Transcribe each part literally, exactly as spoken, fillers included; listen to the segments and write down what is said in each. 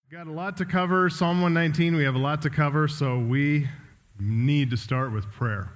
Got a lot to cover. Psalm one nineteen, we have a lot to cover, so we need to start with prayer.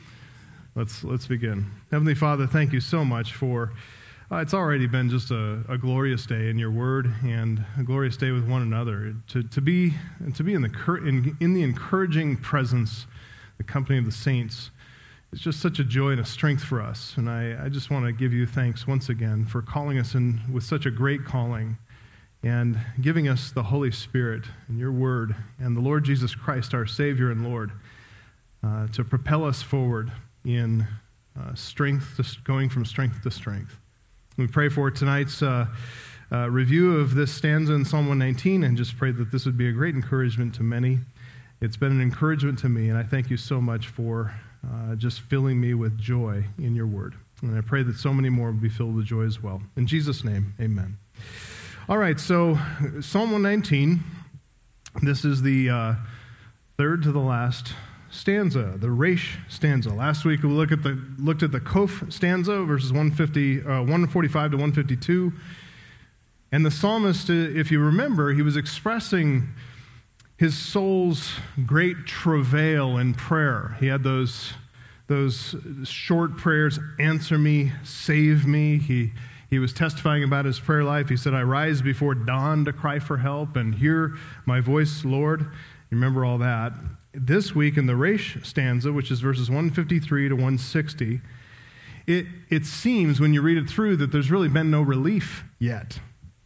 Let's let's begin. Heavenly Father, thank you so much for, uh, it's already been just a, a glorious day in your word and a glorious day with one another. To to be to be in the in, in the encouraging presence, the company of the saints, it's just such a joy and a strength for us. And I, I just want to give you thanks once again for calling us in with such a great calling, and giving us the Holy Spirit and your word and the Lord Jesus Christ, our Savior and Lord, uh, to propel us forward in uh, strength, to, going from strength to strength. We pray for tonight's uh, uh, review of this stanza in Psalm one nineteen, and just pray that this would be a great encouragement to many. It's been an encouragement to me, and I thank you so much for uh, just filling me with joy in your word. And I pray that so many more will be filled with joy as well. In Jesus' name, amen. All right, so Psalm one nineteen, this is the uh, third to the last stanza, the Resh stanza. Last week we looked at the looked at the Kof stanza, verses one fifty, uh, one forty-five to one fifty-two. And the psalmist, if you remember, he was expressing his soul's great travail in prayer. He had those, those short prayers, answer me, save me. He He was testifying about his prayer life. He said, I rise before dawn to cry for help and hear my voice, Lord. You remember all that. This week in the Resh stanza, which is verses one fifty-three to one sixty, it, it seems when you read it through that there's really been no relief yet.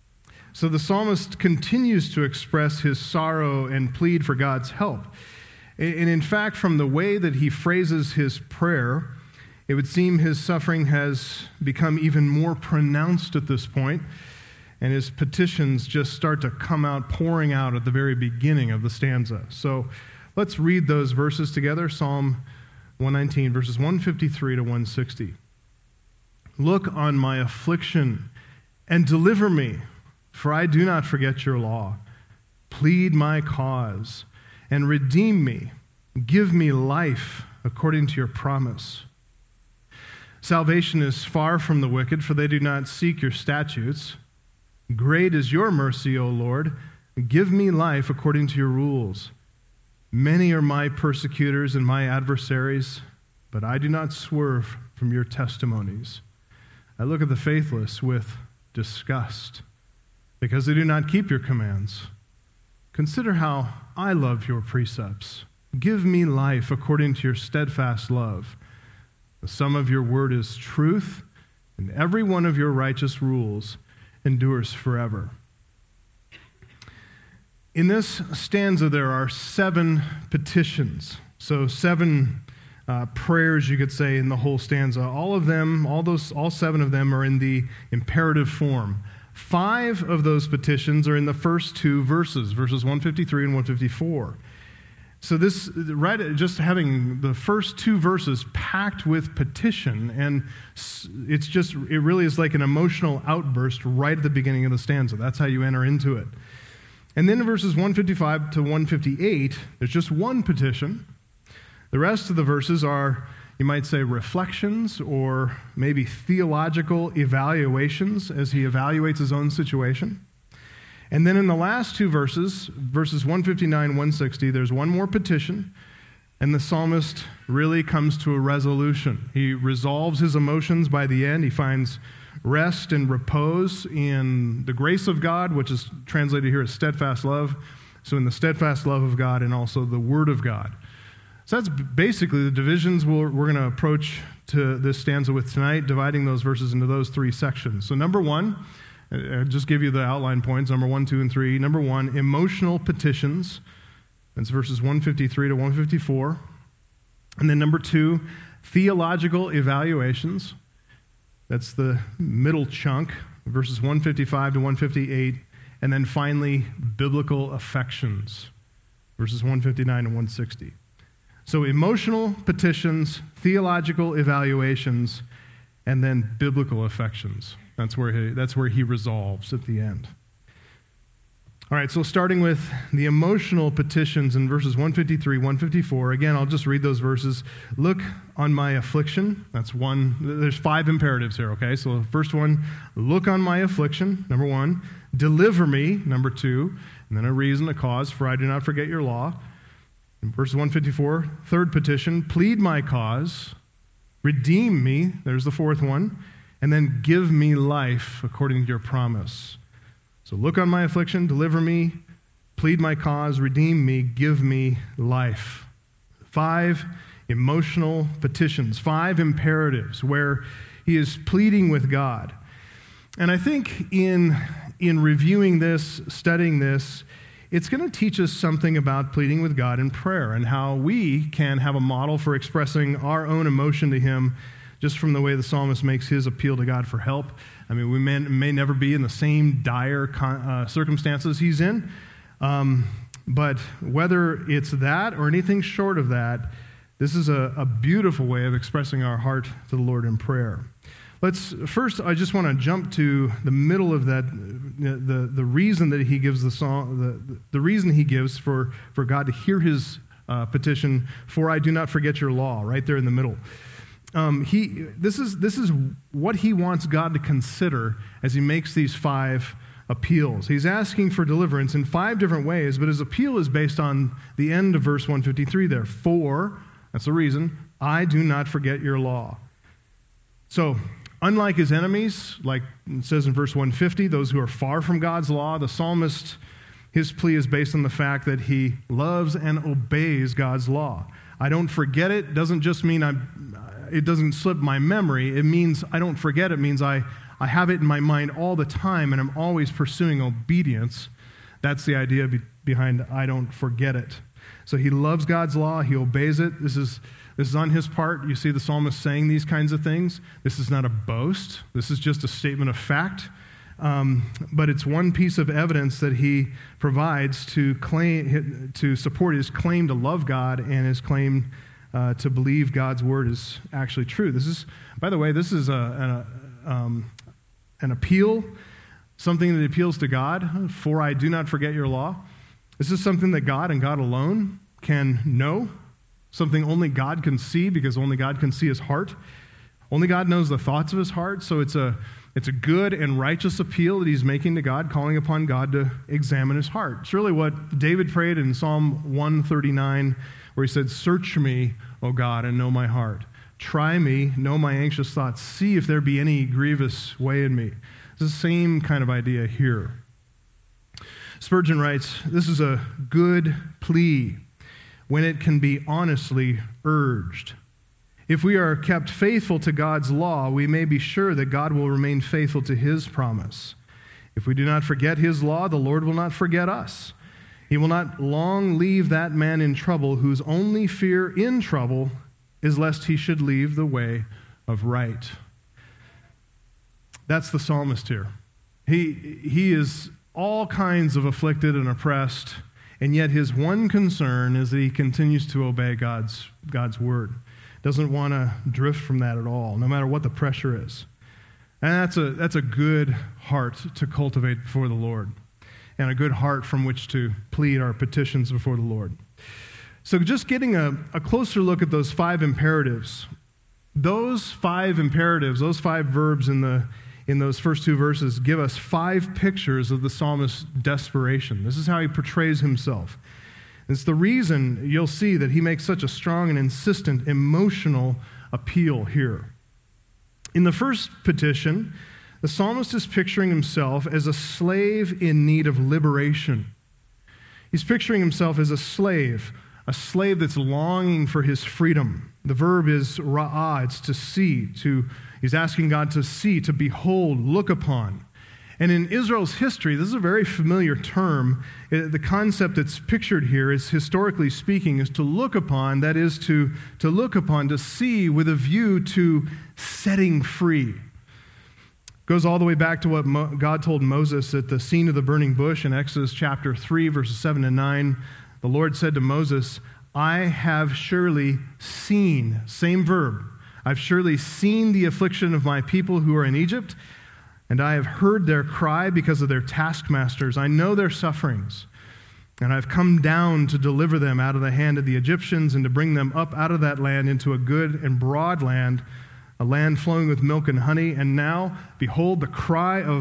So the psalmist continues to express his sorrow and plead for God's help. And in fact, from the way that he phrases his prayer, it would seem his suffering has become even more pronounced at this point, and his petitions just start to come out, pouring out at the very beginning of the stanza. So let's read those verses together, Psalm one nineteen, verses one fifty-three to one sixty. Look on my affliction and deliver me, for I do not forget your law. Plead my cause and redeem me. Give me life according to your promise. Salvation is far from the wicked, for they do not seek your statutes. Great is your mercy, O Lord. Give me life according to your rules. Many are my persecutors and my adversaries, but I do not swerve from your testimonies. I look at the faithless with disgust, because they do not keep your commands. Consider how I love your precepts. Give me life according to your steadfast love. The sum of your word is truth, and every one of your righteous rules endures forever. In this stanza, there are seven petitions. So seven uh, prayers, you could say, in the whole stanza. All of them, all those, all seven of them are in the imperative form. Five of those petitions are in the first two verses, verses one fifty-three and one fifty-four. So this, right, just having the first two verses packed with petition, and it's just, it really is like an emotional outburst right at the beginning of the stanza. That's how you enter into it. And then in verses one fifty-five to one fifty-eight, there's just one petition. The rest of the verses are, you might say, reflections or maybe theological evaluations as he evaluates his own situation. And then in the last two verses, verses one fifty-nine, one sixty, there's one more petition, and the psalmist really comes to a resolution. He resolves his emotions by the end. He finds rest and repose in the grace of God, which is translated here as steadfast love. So in the steadfast love of God and also the word of God. So that's basically the divisions we're, we're going to approach to this stanza with tonight, dividing those verses into those three sections. So number one, I'll just give you the outline points, number one, two, and three. Number one, emotional petitions. That's verses one fifty-three to one fifty-four. And then number two, theological evaluations. That's the middle chunk, verses one fifty-five to one fifty-eight. And then finally, biblical affections, verses one fifty-nine to one sixty. So emotional petitions, theological evaluations, and then biblical affections. That's where he, that's where he resolves at the end. All right, so starting with the emotional petitions in verses one fifty-three, one fifty-four. Again, I'll just read those verses. Look on my affliction. That's one. There's five imperatives here, okay? So the first one, look on my affliction, number one. Deliver me, number two, and then a reason, a cause, for I do not forget your law. In verse one fifty-four, third petition, plead my cause, redeem me, there's the fourth one, and then give me life according to your promise. So look on my affliction, deliver me, plead my cause, redeem me, give me life. Five emotional petitions, five imperatives where he is pleading with God. And I think in, in reviewing this, studying this, it's going to teach us something about pleading with God in prayer and how we can have a model for expressing our own emotion to him just from the way the psalmist makes his appeal to God for help. I mean, we may, may never be in the same dire uh, circumstances he's in, um, but whether it's that or anything short of that, this is a, a beautiful way of expressing our heart to the Lord in prayer. Let's first, I just want to jump to the middle of that, the, the reason that he gives the song, the, the reason he gives for, for God to hear his uh, petition, for I do not forget your law, right there in the middle. Um, he, this is, this is what he wants God to consider as he makes these five appeals. He's asking for deliverance in five different ways, but his appeal is based on the end of verse one fifty-three there. For, that's the reason, I do not forget your law. So, unlike his enemies, like it says in verse one fifty, those who are far from God's law, the psalmist, his plea is based on the fact that he loves and obeys God's law. I don't forget it doesn't just mean I'm, it doesn't slip my memory. It means I don't forget. It means I, I have it in my mind all the time, and I'm always pursuing obedience. That's the idea be, behind I don't forget it. So he loves God's law. He obeys it. This is This is on his part. You see the psalmist saying these kinds of things. This is not a boast. This is just a statement of fact. Um, but it's one piece of evidence that he provides to claim to support his claim to love God and his claim uh, to believe God's word is actually true. This is, by the way, this is a, a, um, an appeal, something that appeals to God. For I do not forget your law. This is something that God and God alone can know. Something only God can see because only God can see his heart. Only God knows the thoughts of his heart. So it's a it's a good and righteous appeal that he's making to God, calling upon God to examine his heart. It's really what David prayed in Psalm one thirty-nine, where he said, search me, O God, and know my heart. Try me, know my anxious thoughts. See if there be any grievous way in me. It's the same kind of idea here. Spurgeon writes, this is a good plea when it can be honestly urged. If we are kept faithful to God's law, we may be sure that God will remain faithful to his promise. If we do not forget his law, the Lord will not forget us. He will not long leave that man in trouble whose only fear in trouble is lest he should leave the way of right. That's the psalmist here. He, he is all kinds of afflicted and oppressed, and yet his one concern is that he continues to obey God's, God's word. Doesn't want to drift from that at all, no matter what the pressure is. And that's a, that's a good heart to cultivate before the Lord, and a good heart from which to plead our petitions before the Lord. So just getting a, a closer look at those five imperatives. Those five imperatives, those five verbs in the in those first two verses give us five pictures of the psalmist's desperation. This is how he portrays himself. It's the reason you'll see that he makes such a strong and insistent emotional appeal here. In the first petition, the psalmist is picturing himself as a slave in need of liberation. He's picturing himself as a slave, a slave that's longing for his freedom. The verb is ra'ah, it's to see, to He's asking God to see, to behold, look upon. And in Israel's history, this is a very familiar term. The concept that's pictured here is, historically speaking, is to look upon, that is to, to look upon, to see with a view to setting free. Goes all the way back to what Mo- God told Moses at the scene of the burning bush in Exodus chapter three, verses seven and nine. The Lord said to Moses, I have surely seen, same verb, I've surely seen the affliction of my people who are in Egypt, and I have heard their cry because of their taskmasters. I know their sufferings, and I've come down to deliver them out of the hand of the Egyptians and to bring them up out of that land into a good and broad land, a land flowing with milk and honey. And now, behold, the cry of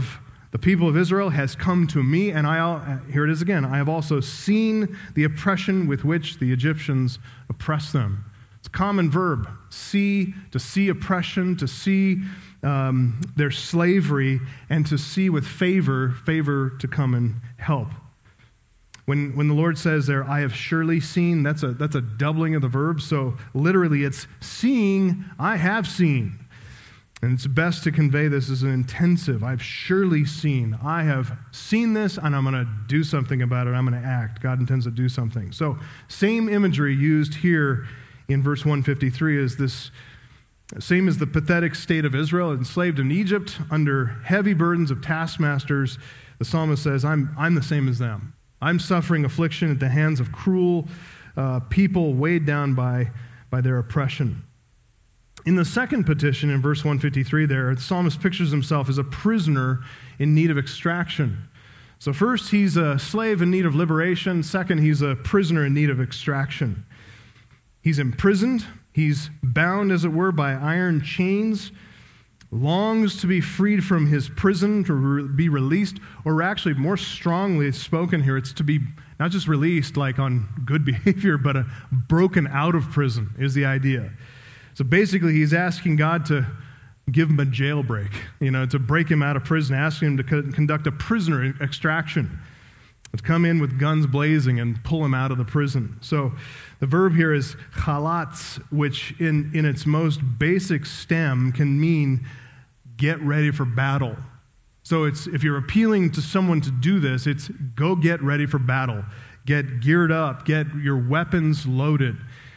The people of Israel has come to me, and I, here it is again, I have also seen the oppression with which the Egyptians oppress them. It's a common verb, see, to see oppression, to see um, their slavery, and to see with favor, favor to come and help. When, when the Lord says there, I have surely seen, that's a, that's a doubling of the verb, so literally it's seeing, I have seen. And it's best to convey this as an intensive. I've surely seen. I have seen this, and I'm going to do something about it. I'm going to act. God intends to do something. So same imagery used here in verse one fifty-three is this, same as the pathetic state of Israel, enslaved in Egypt under heavy burdens of taskmasters. The psalmist says, I'm, I'm the same as them. I'm suffering affliction at the hands of cruel uh, people weighed down by, by their oppression. In the second petition, in verse one fifty-three there, the psalmist pictures himself as a prisoner in need of extraction. So first, he's a slave in need of liberation. Second, he's a prisoner in need of extraction. He's imprisoned. He's bound, as it were, by iron chains, longs to be freed from his prison, to re- be released, or actually more strongly spoken here, it's to be not just released like on good behavior, but a broken out of prison is the idea. So basically, he's asking God to give him a jailbreak, you know, to break him out of prison, asking him to co- conduct a prisoner extraction, to come in with guns blazing and pull him out of the prison. So the verb here is chalatz, which in, in its most basic stem can mean get ready for battle. So it's if you're appealing to someone to do this, it's go get ready for battle. Get geared up, get your weapons loaded.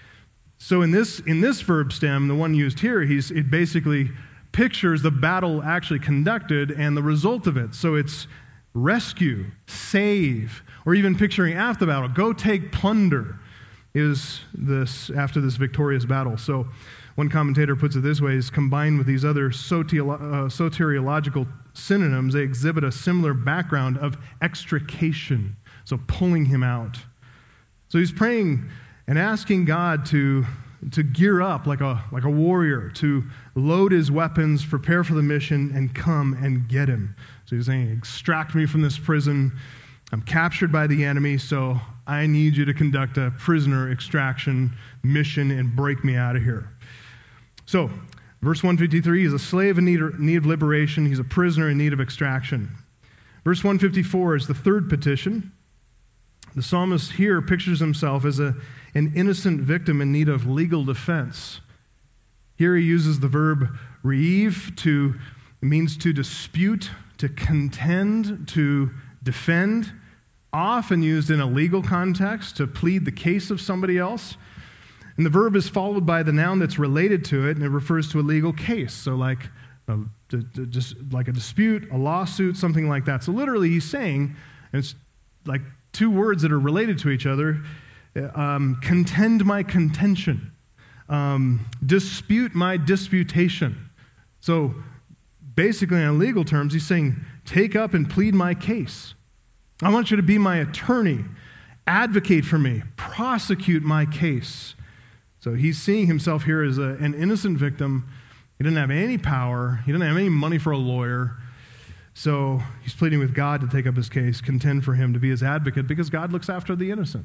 So in this in this verb stem, the one used here, he's it basically pictures the battle actually conducted and the result of it. So it's rescue, save, or even picturing after the battle, go take plunder is this after this victorious battle. So one commentator puts it this way, is combined with these other soteriolo- uh, soteriological synonyms, they exhibit a similar background of extrication, so pulling him out. So he's praying and asking God to, to gear up like a, like a warrior, to load his weapons, prepare for the mission, and come and get him. So he's saying, extract me from this prison. I'm captured by the enemy, so I need you to conduct a prisoner extraction mission and break me out of here. So, verse one fifty-three, he's a slave in need of, need of liberation. He's a prisoner in need of extraction. Verse one fifty-four is the third petition. The psalmist here pictures himself as a, an innocent victim in need of legal defense. Here he uses the verb reiv, to, it means to dispute, to contend, to defend, often used in a legal context to plead the case of somebody else. And the verb is followed by the noun that's related to it, and it refers to a legal case. So like a, just like a dispute, a lawsuit, something like that. So literally he's saying, and it's like two words that are related to each other, um, contend my contention, um, dispute my disputation. So basically in legal terms, he's saying, take up and plead my case. I want you to be my attorney, advocate for me, prosecute my case. So he's seeing himself here as a, an innocent victim. He didn't have any power. He didn't have any money for a lawyer. So he's pleading with God to take up his case, contend for him, to be his advocate, because God looks after the innocent.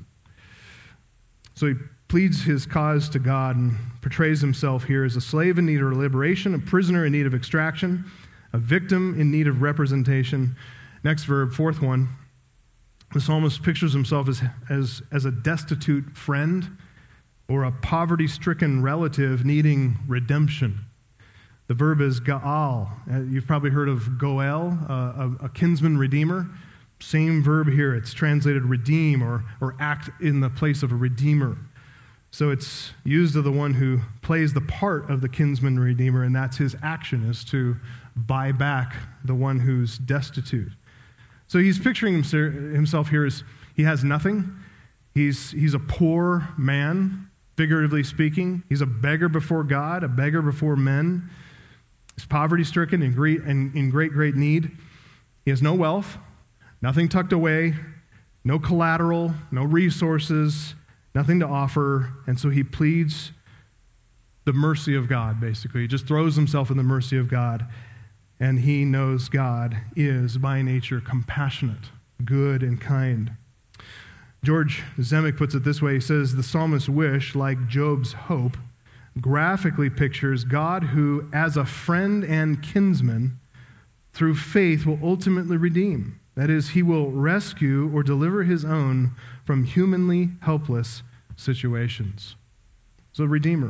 So he pleads his cause to God and portrays himself here as a slave in need of liberation, a prisoner in need of extraction, a victim in need of representation. Next verb, fourth one. The psalmist pictures himself as, as, as a destitute friend or a poverty-stricken relative needing redemption. The verb is ga'al. Uh, you've probably heard of goel, uh, a, a kinsman redeemer. Same verb here. It's translated redeem or, or act in the place of a redeemer. So it's used of the one who plays the part of the kinsman redeemer, and that's his action, is to buy back the one who's destitute. So he's picturing himself here as he has nothing. He's, he's a poor man, figuratively speaking. He's a beggar before God, a beggar before men. He's poverty-stricken and great, and in great, great need. He has no wealth, nothing tucked away, no collateral, no resources, nothing to offer. And so he pleads the mercy of God, basically. He just throws himself in the mercy of God. and he knows God is by nature compassionate, good, and kind. George Zemek puts it this way. He says, the psalmist's wish, like Job's hope, graphically pictures God who, as a friend and kinsman, through faith will ultimately redeem. That is, he will rescue or deliver his own from humanly helpless situations. So, Redeemer.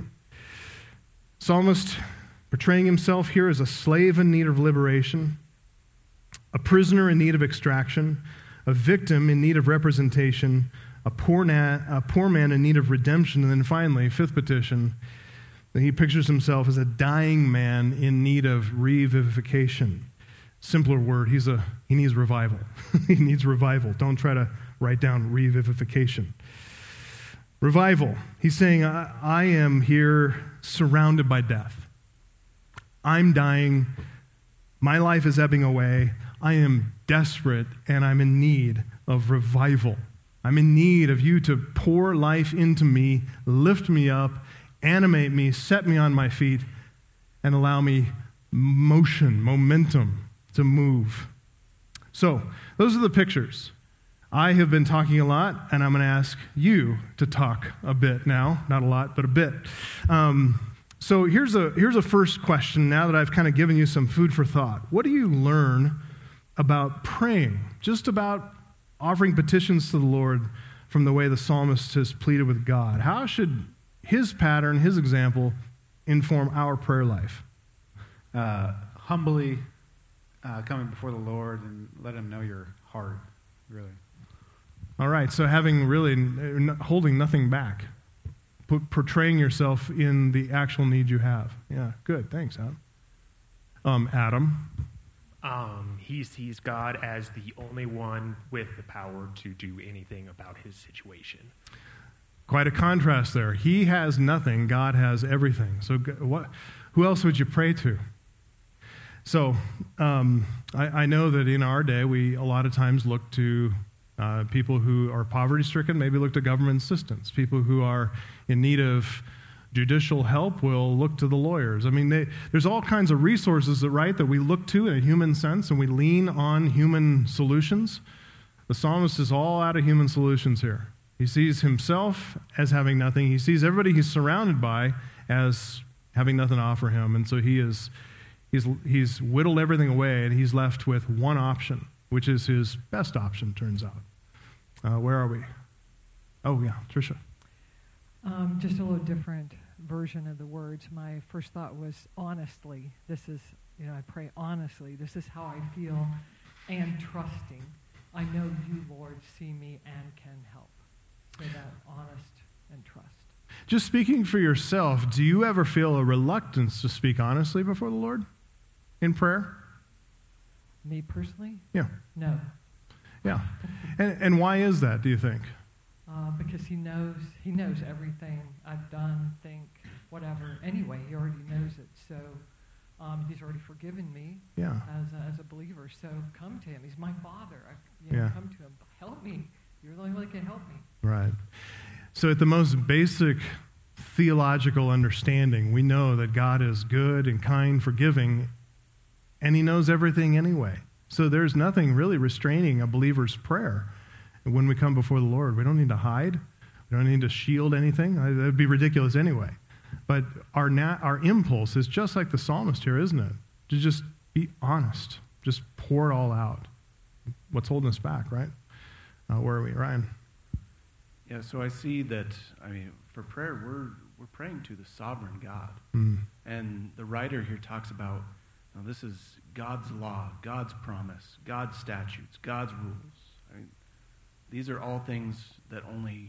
Psalmist portraying himself here as a slave in need of liberation, a prisoner in need of extraction, a victim in need of representation, a poor, na- a poor man in need of redemption, and then finally, fifth petition, that he pictures himself as a dying man in need of revivification. Simpler word, he's a he needs revival. He needs revival. Don't try to write down revivification. Revival. He's saying, I, I am here surrounded by death. I'm dying. My life is ebbing away. I am desperate, and I'm in need of revival. I'm in need of you to pour life into me, lift me up, animate me, set me on my feet, and allow me motion, momentum to move. So, those are the pictures. I have been talking a lot, and I'm going to ask you to talk a bit now. Not a lot, but a bit. Um, so here's a here's a first question now that I've kind of given you some food for thought. What do you learn about praying, just about offering petitions to the Lord from the way the psalmist has pleaded with God? How should his pattern, his example, inform our prayer life? Uh, humbly uh, coming before the Lord and let him know your heart, really. All right, so having really, holding nothing back, portraying yourself in the actual need you have. Yeah, good, thanks, Adam. Um, Adam? Um, he sees God as the only one with the power to do anything about his situation. Quite a contrast there. He has nothing, God has everything. So what? Who else would you pray to? So um, I, I know that in our day, we a lot of times look to uh, people who are poverty-stricken, maybe look to government assistance. People who are in need of judicial help will look to the lawyers. I mean, they, there's all kinds of resources, that, right, that we look to in a human sense, and we lean on human solutions. The psalmist is all out of human solutions here. He sees himself as having nothing. He sees everybody he's surrounded by as having nothing to offer him. And so he is, he's, he's whittled everything away, and he's left with one option, which is his best option, turns out. Uh, where are we? Oh, yeah, Tricia. Um, just a little different version of the words. My first thought was honestly. This is, you know, I pray honestly. This is how I feel, and trusting. I know you, Lord, see me and can help. So that honest and trust. Just speaking for yourself, do you ever feel a reluctance to speak honestly before the Lord in prayer? Me personally? Yeah. No. Yeah. And, and why is that, do you think? Uh, because he knows he knows everything I've done, think, whatever. Anyway, he already knows it. So um, he's already forgiven me yeah. as, a, as a believer. So come to him. He's my Father. I, you know, yeah. Come to him. Help me. You're the only one that can help me. Right. So at the most basic theological understanding, we know that God is good and kind, forgiving, and he knows everything anyway. So there's nothing really restraining a believer's prayer. And when we come before the Lord, we don't need to hide. We don't need to shield anything. That would be ridiculous anyway. But our nat- our impulse is just like the psalmist here, isn't it? To just be honest. Just pour it all out. What's holding us back, right? Uh, where are we, Ryan? Yeah, so I see that, I mean, for prayer, we're we're praying to the sovereign God. Mm. And the writer here talks about, you know, this is God's law, God's promise, God's statutes, God's rules. I mean, these are all things that only,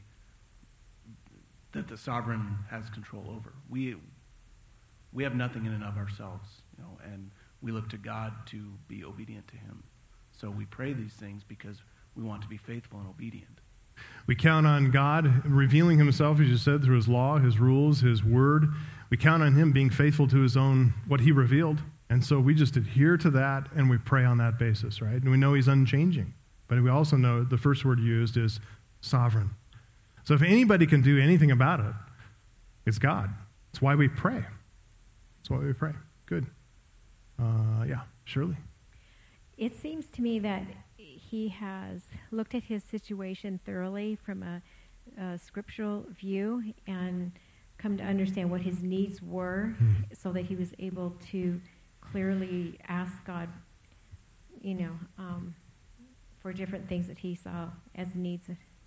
that the sovereign has control over. We we have nothing in and of ourselves, you know, and we look to God to be obedient to him. So we pray these things because we want to be faithful and obedient. We count on God revealing himself, as you said, through his law, his rules, his word. We count on him being faithful to his own, what he revealed. And so we just adhere to that, and we pray on that basis, right? And we know he's unchanging. But we also know the first word used is sovereign. So if anybody can do anything about it, it's God. It's why we pray. It's why we pray. Good. Uh, yeah. Shirley? It seems to me that he has looked at his situation thoroughly from a, a scriptural view and come to understand what his needs were Hmm. so that he was able to clearly ask God, you know, um, for different things that he saw as needs.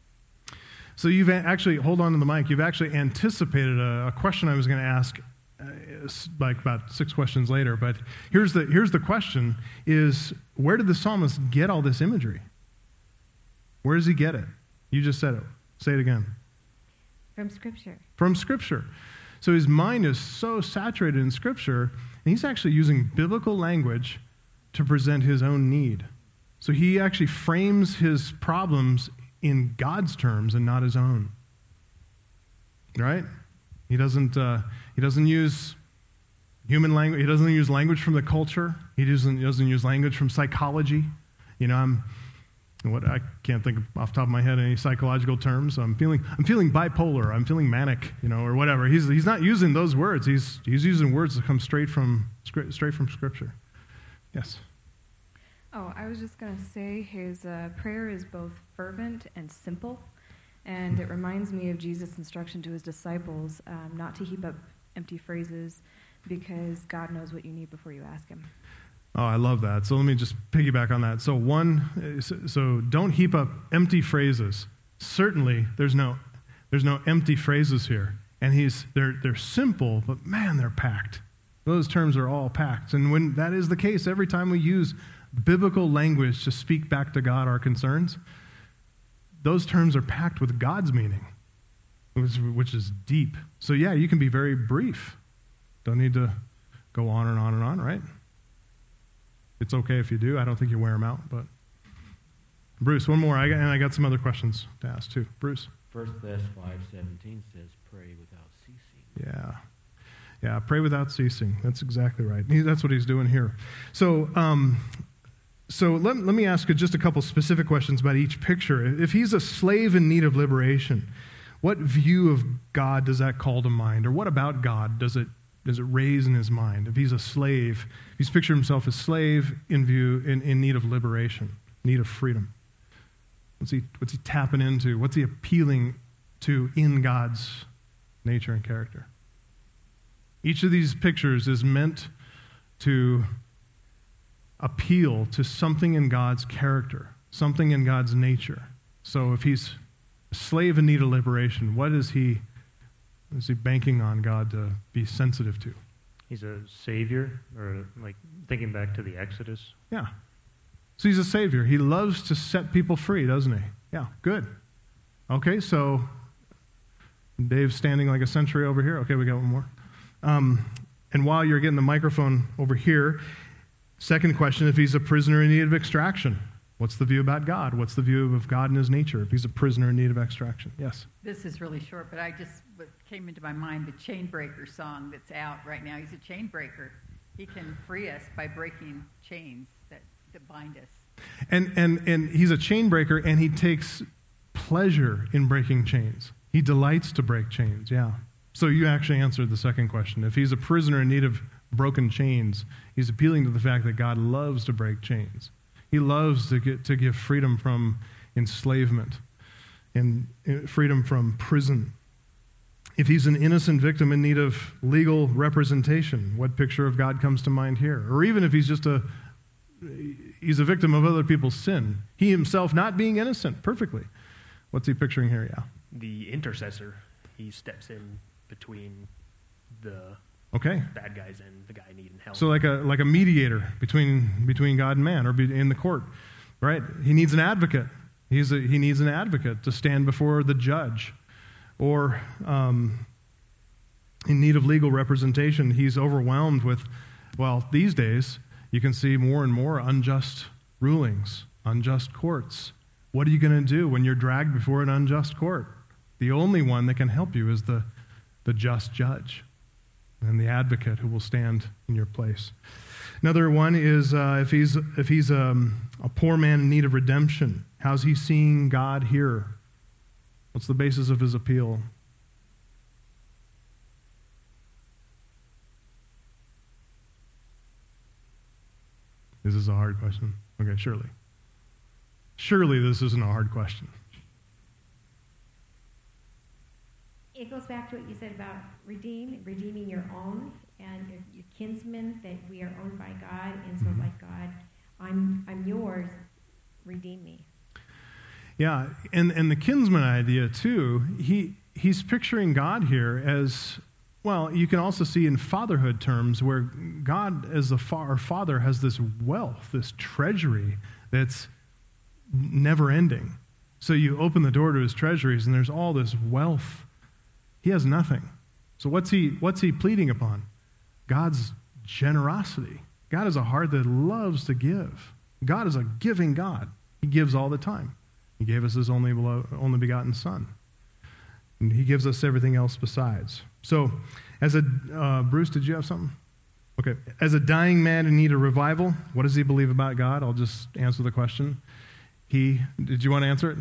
So you've a- actually, hold on to the mic, you've actually anticipated a, a question I was going to ask uh, s- like about six questions later, but here's the, here's the question is, where did the psalmist get all this imagery? Where does he get it? You just said it. Say it again. From Scripture. From Scripture. So his mind is so saturated in Scripture, and he's actually using biblical language to present his own need. So he actually frames his problems in God's terms and not his own. Right? He doesn't. Uh, he doesn't use human language. He doesn't use language from the culture. He doesn't. He doesn't use language from psychology. You know, I'm. What I can't think of off the top of my head any psychological terms. I'm feeling. I'm feeling bipolar. I'm feeling manic. You know, or whatever. He's. He's not using those words. He's. He's using words that come straight from. Straight from Scripture. Yes. Oh, I was just going to say his uh, prayer is both fervent and simple, and it reminds me of Jesus' instruction to his disciples um, not to heap up empty phrases because God knows what you need before you ask him. Oh, I love that. So let me just piggyback on that. So one, so, so don't heap up empty phrases. Certainly, there's no, there's no empty phrases here, and he's they're they're simple, but man, they're packed. Those terms are all packed, and when that is the case, every time we use biblical language to speak back to God our concerns, those terms are packed with God's meaning, which, which is deep. So yeah, you can be very brief. Don't need to go on and on and on, right? It's okay if you do. I don't think you wear them out, but Bruce, one more. I got, and I got some other questions to ask too. Bruce. First Thess five seventeen says, pray without ceasing. Yeah. Yeah, pray without ceasing. That's exactly right. He, that's what he's doing here. So, um, so let, let me ask you just a couple specific questions about each picture. If he's a slave in need of liberation, what view of God does that call to mind? Or what about God does it does it raise in his mind? If he's a slave, if he's pictured himself as slave in view, in, in need of liberation, need of freedom. What's he, what's he tapping into? What's he appealing to in God's nature and character? Each of these pictures is meant to appeal to something in God's character, something in God's nature. So if he's a slave in need of liberation, what is he, is he banking on God to be sensitive to? He's a savior, or like thinking back to the Exodus. Yeah. So he's a savior. He loves to set people free, doesn't he? Yeah, good. Okay, so Dave's standing like a sentry over here. Okay, we got one more. Um, and while you're getting the microphone over here, second question, if he's a prisoner in need of extraction, what's the view about God? What's the view of God and his nature if he's a prisoner in need of extraction? Yes? This is really short, but I just, what came into my mind, the chain breaker song that's out right now. He's a chain breaker. He can free us by breaking chains that, that bind us. And, and, and he's a chain breaker, and he takes pleasure in breaking chains. He delights to break chains, yeah. So you actually answered the second question. If he's a prisoner in need of broken chains, he's appealing to the fact that God loves to break chains. He loves to get to give freedom from enslavement and freedom from prison. If he's an innocent victim in need of legal representation, what picture of God comes to mind here? Or even if he's just a he's a victim of other people's sin, he himself not being innocent perfectly. What's he picturing here? Yeah. The intercessor, he steps in between the Okay. bad guys and the guy needing help. So like a like a mediator between between God and man, or be, in the court, right? He needs an advocate. He's a, he needs an advocate to stand before the judge, or um, in need of legal representation. He's overwhelmed with, well, these days you can see more and more unjust rulings, unjust courts. What are you going to do when you're dragged before an unjust court? The only one that can help you is the the just judge and the advocate who will stand in your place. Another one is uh, if he's if he's um, a poor man in need of redemption, how's he seeing God here? What's the basis of his appeal? Is this a hard question? Okay, surely. Surely this isn't a hard question. It goes back to what you said about redeem, redeeming your own and your, your kinsmen, that we are owned by God, and so Mm-hmm. like God, I'm I'm yours, redeem me. Yeah, and, and the kinsman idea too, he he's picturing God here as, well, you can also see in fatherhood terms where God as the fa- our father has this wealth, this treasury that's never ending. So you open the door to his treasuries and there's all this wealth. He has nothing. So what's he what's he pleading upon? God's generosity. God is a heart that loves to give. God is a giving God. He gives all the time. He gave us his only only begotten Son. And he gives us everything else besides. So, as a, uh, Bruce, did you have something? Okay. As a dying man in need of revival, what does he believe about God? I'll just answer the question. He, did you want to answer it?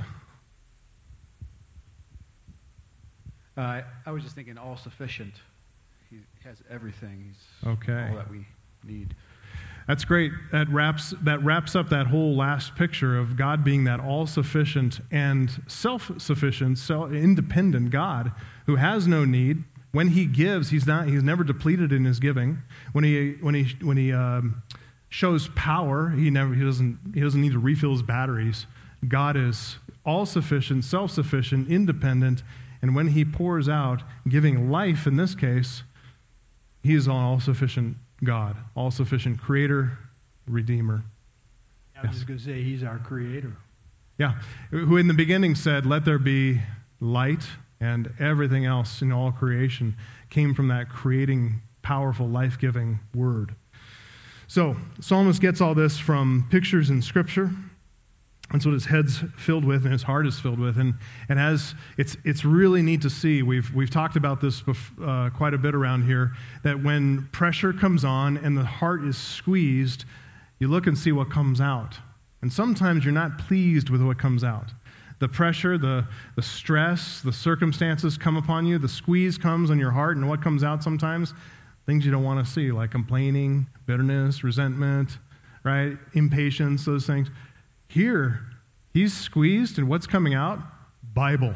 Uh, I was just thinking all sufficient. He has everything. He's Okay. all that we need. That's great. That wraps that wraps up that whole last picture of God being that all-sufficient and self-sufficient, self-independent God who has no need. When he gives, he's not he's never depleted in his giving. When he when he when he um, shows power, he never he doesn't he doesn't need to refill his batteries. God is all-sufficient, self-sufficient, independent, and when he pours out, giving life in this case, he is an all-sufficient God, all-sufficient creator, redeemer. I was just going to say, he's our creator. Yeah, who in the beginning said, let there be light, and everything else in all creation came from that creating, powerful, life-giving word. So, Psalmist gets all this from pictures in Scripture. That's what his head's filled with and his heart is filled with. And and as it's it's really neat to see, we've we've talked about this bef- uh, quite a bit around here, that when pressure comes on and the heart is squeezed, you look and see what comes out. And sometimes you're not pleased with what comes out. The pressure, the, the stress, the circumstances come upon you, the squeeze comes on your heart, and what comes out sometimes? Things you don't want to see, like complaining, bitterness, resentment, right? Impatience, those things. Here, he's squeezed, and what's coming out? Bible.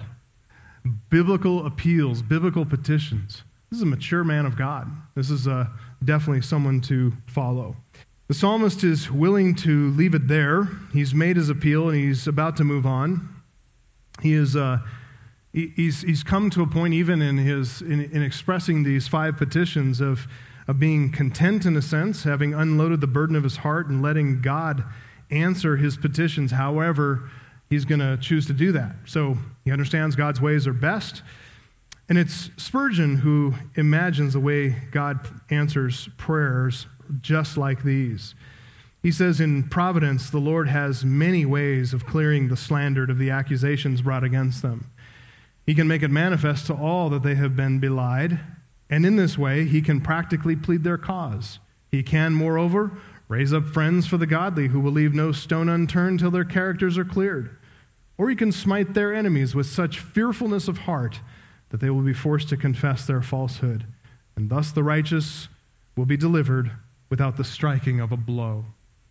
Biblical appeals, biblical petitions. This is a mature man of God. This is uh, definitely someone to follow. The psalmist is willing to leave it there. He's made his appeal, and he's about to move on. He is uh, he, he's he's come to a point, even in his in, in expressing these five petitions, of of being content in a sense, having unloaded the burden of his heart and letting God answer his petitions however he's going to choose to do that. So he understands God's ways are best. And it's Spurgeon who imagines the way God answers prayers just like these. He says, in providence, the Lord has many ways of clearing the slandered of the accusations brought against them. He can make it manifest to all that they have been belied, and in this way he can practically plead their cause. He can, moreover, raise up friends for the godly who will leave no stone unturned till their characters are cleared. Or he can smite their enemies with such fearfulness of heart that they will be forced to confess their falsehood. And thus the righteous will be delivered without the striking of a blow.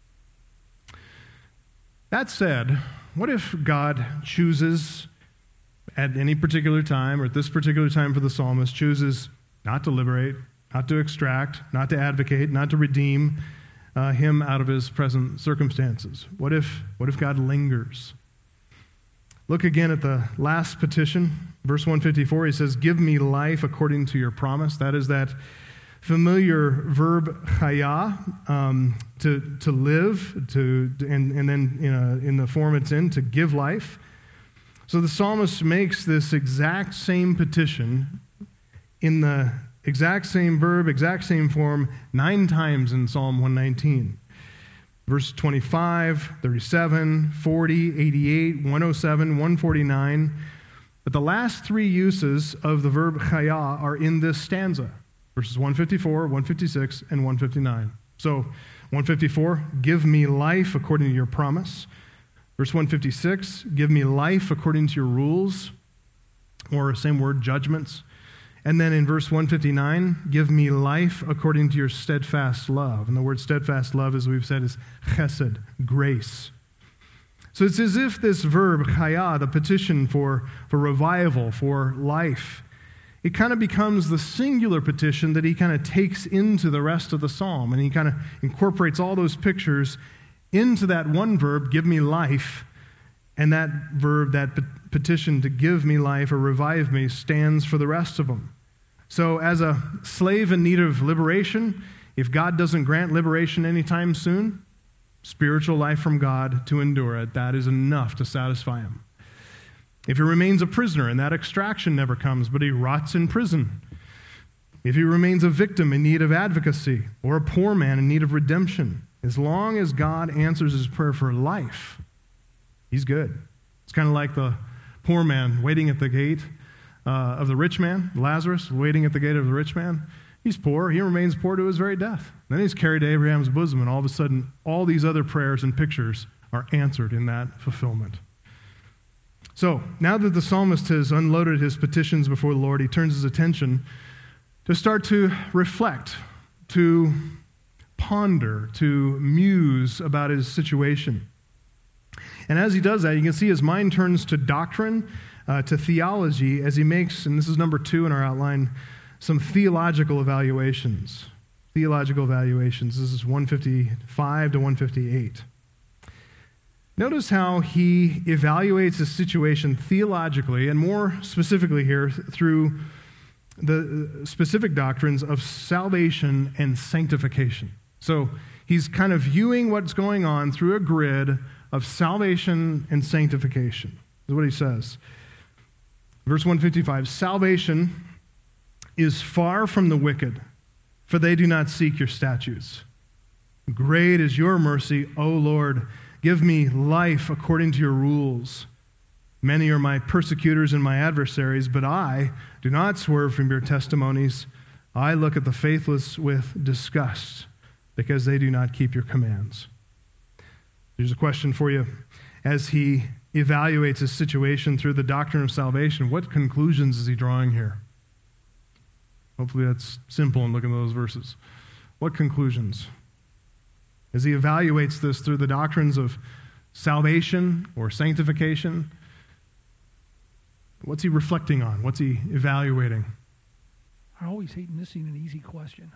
That said, what if God chooses at any particular time, or at this particular time for the psalmist, chooses not to liberate, not to extract, not to advocate, not to redeem, Uh, him out of his present circumstances? What if, what if God lingers? Look again at the last petition, verse one fifty-four. He says, give me life according to your promise. That is that familiar verb chaya, um, to, to live, to, and, and then in, a, in the form it's in, to give life. So the psalmist makes this exact same petition in the exact same verb, exact same form, nine times in Psalm one nineteen. Verse twenty-five, thirty-seven, forty, eighty-eight, one oh seven, one forty-nine. But the last three uses of the verb chaya are in this stanza. Verses one fifty-four, one fifty-six, and one fifty-nine. So, one fifty-four, give me life according to your promise. Verse one fifty-six, give me life according to your rules, or same word, judgments. And then in verse one fifty-nine, give me life according to your steadfast love. And the word steadfast love, as we've said, is chesed, grace. So it's as if this verb, chaya, the petition for, for revival, for life, it kind of becomes the singular petition that he kind of takes into the rest of the psalm. And he kind of incorporates all those pictures into that one verb, give me life. And that verb, that petition to give me life or revive me, stands for the rest of them. So as a slave in need of liberation, if God doesn't grant liberation anytime soon, spiritual life from God to endure it, that is enough to satisfy him. If he remains a prisoner and that extraction never comes, but he rots in prison. If he remains a victim in need of advocacy or a poor man in need of redemption, as long as God answers his prayer for life, he's good. It's kind of like the poor man waiting at the gate uh, of the rich man, Lazarus waiting at the gate of the rich man. He's poor. He remains poor to his very death. Then he's carried to Abraham's bosom, and all of a sudden, all these other prayers and pictures are answered in that fulfillment. So, now that the psalmist has unloaded his petitions before the Lord, he turns his attention to start to reflect, to ponder, to muse about his situation. And as he does that, you can see his mind turns to doctrine, uh, to theology, as he makes, and this is number two in our outline, some theological evaluations. Theological evaluations. This is one fifty-five to one fifty-eight. Notice how he evaluates the situation theologically, and more specifically here, through the specific doctrines of salvation and sanctification. So he's kind of viewing what's going on through a grid of salvation and sanctification. This is what he says. Verse one fifty-five, salvation is far from the wicked, for they do not seek your statutes. Great is your mercy, O Lord. Give me life according to your rules. Many are my persecutors and my adversaries, but I do not swerve from your testimonies. I look at the faithless with disgust, because they do not keep your commands. Here's a question for you. As he evaluates his situation through the doctrine of salvation, what conclusions is he drawing here? Hopefully that's simple in looking at those verses. What conclusions? As he evaluates this through the doctrines of salvation or sanctification, what's he reflecting on? What's he evaluating? I always hate missing an easy question.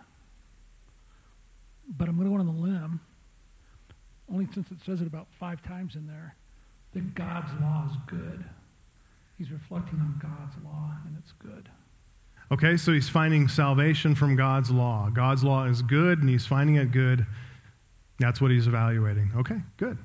But I'm going to go on the limb, only since it says it about five times in there, that God's law is good. He's reflecting on God's law, and it's good. Okay, so he's finding salvation from God's law. God's law is good, and he's finding it good. That's what he's evaluating. Okay, good.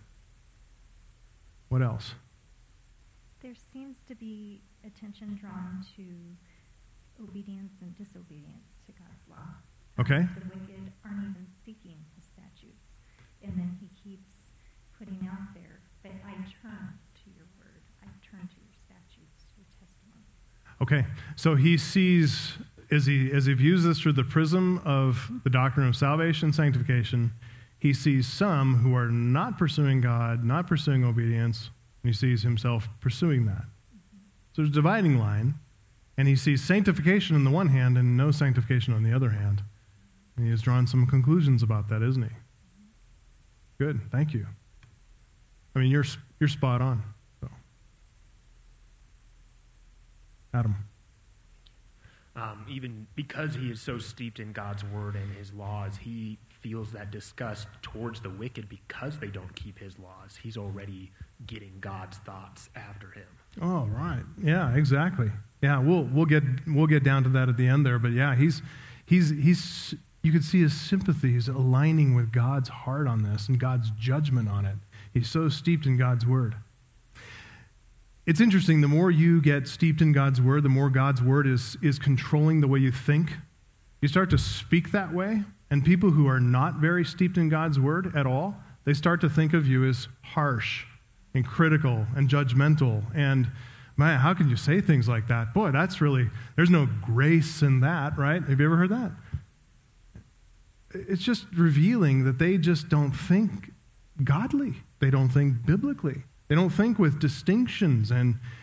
What else? There seems to be attention drawn to obedience and disobedience to God's law. Okay. The wicked aren't even seeking his statutes. And then he keeps putting out there, but I turn to your word. I turn to your statutes, your testimony. Okay, so he sees, as he, as he views this through the prism of the doctrine of salvation and sanctification, he sees some who are not pursuing God, not pursuing obedience, and he sees himself pursuing that. Mm-hmm. So there's a dividing line, and he sees sanctification on the one hand and no sanctification on the other hand. And he has drawn some conclusions about that, isn't he? Mm-hmm. Good, thank you. I mean, you're you're spot on. So. Adam. Um, even because he is so steeped in God's word and his laws, he feels that disgust towards the wicked because they don't keep his laws. He's already getting God's thoughts after him. Oh, right. Yeah, exactly. Yeah, we'll we'll get we'll get down to that at the end there, but yeah, he's he's he's you could see his sympathies aligning with God's heart on this and God's judgment on it. He's so steeped in God's word. It's interesting, the more you get steeped in God's word, the more God's word is, is controlling the way you think. You start to speak that way, and people who are not very steeped in God's word at all, they start to think of you as harsh and critical and judgmental. And, man, how can you say things like that? Boy, that's really, there's no grace in that, right? Have you ever heard that? It's just revealing that they just don't think godly. They don't think biblically. They don't think with distinctions and,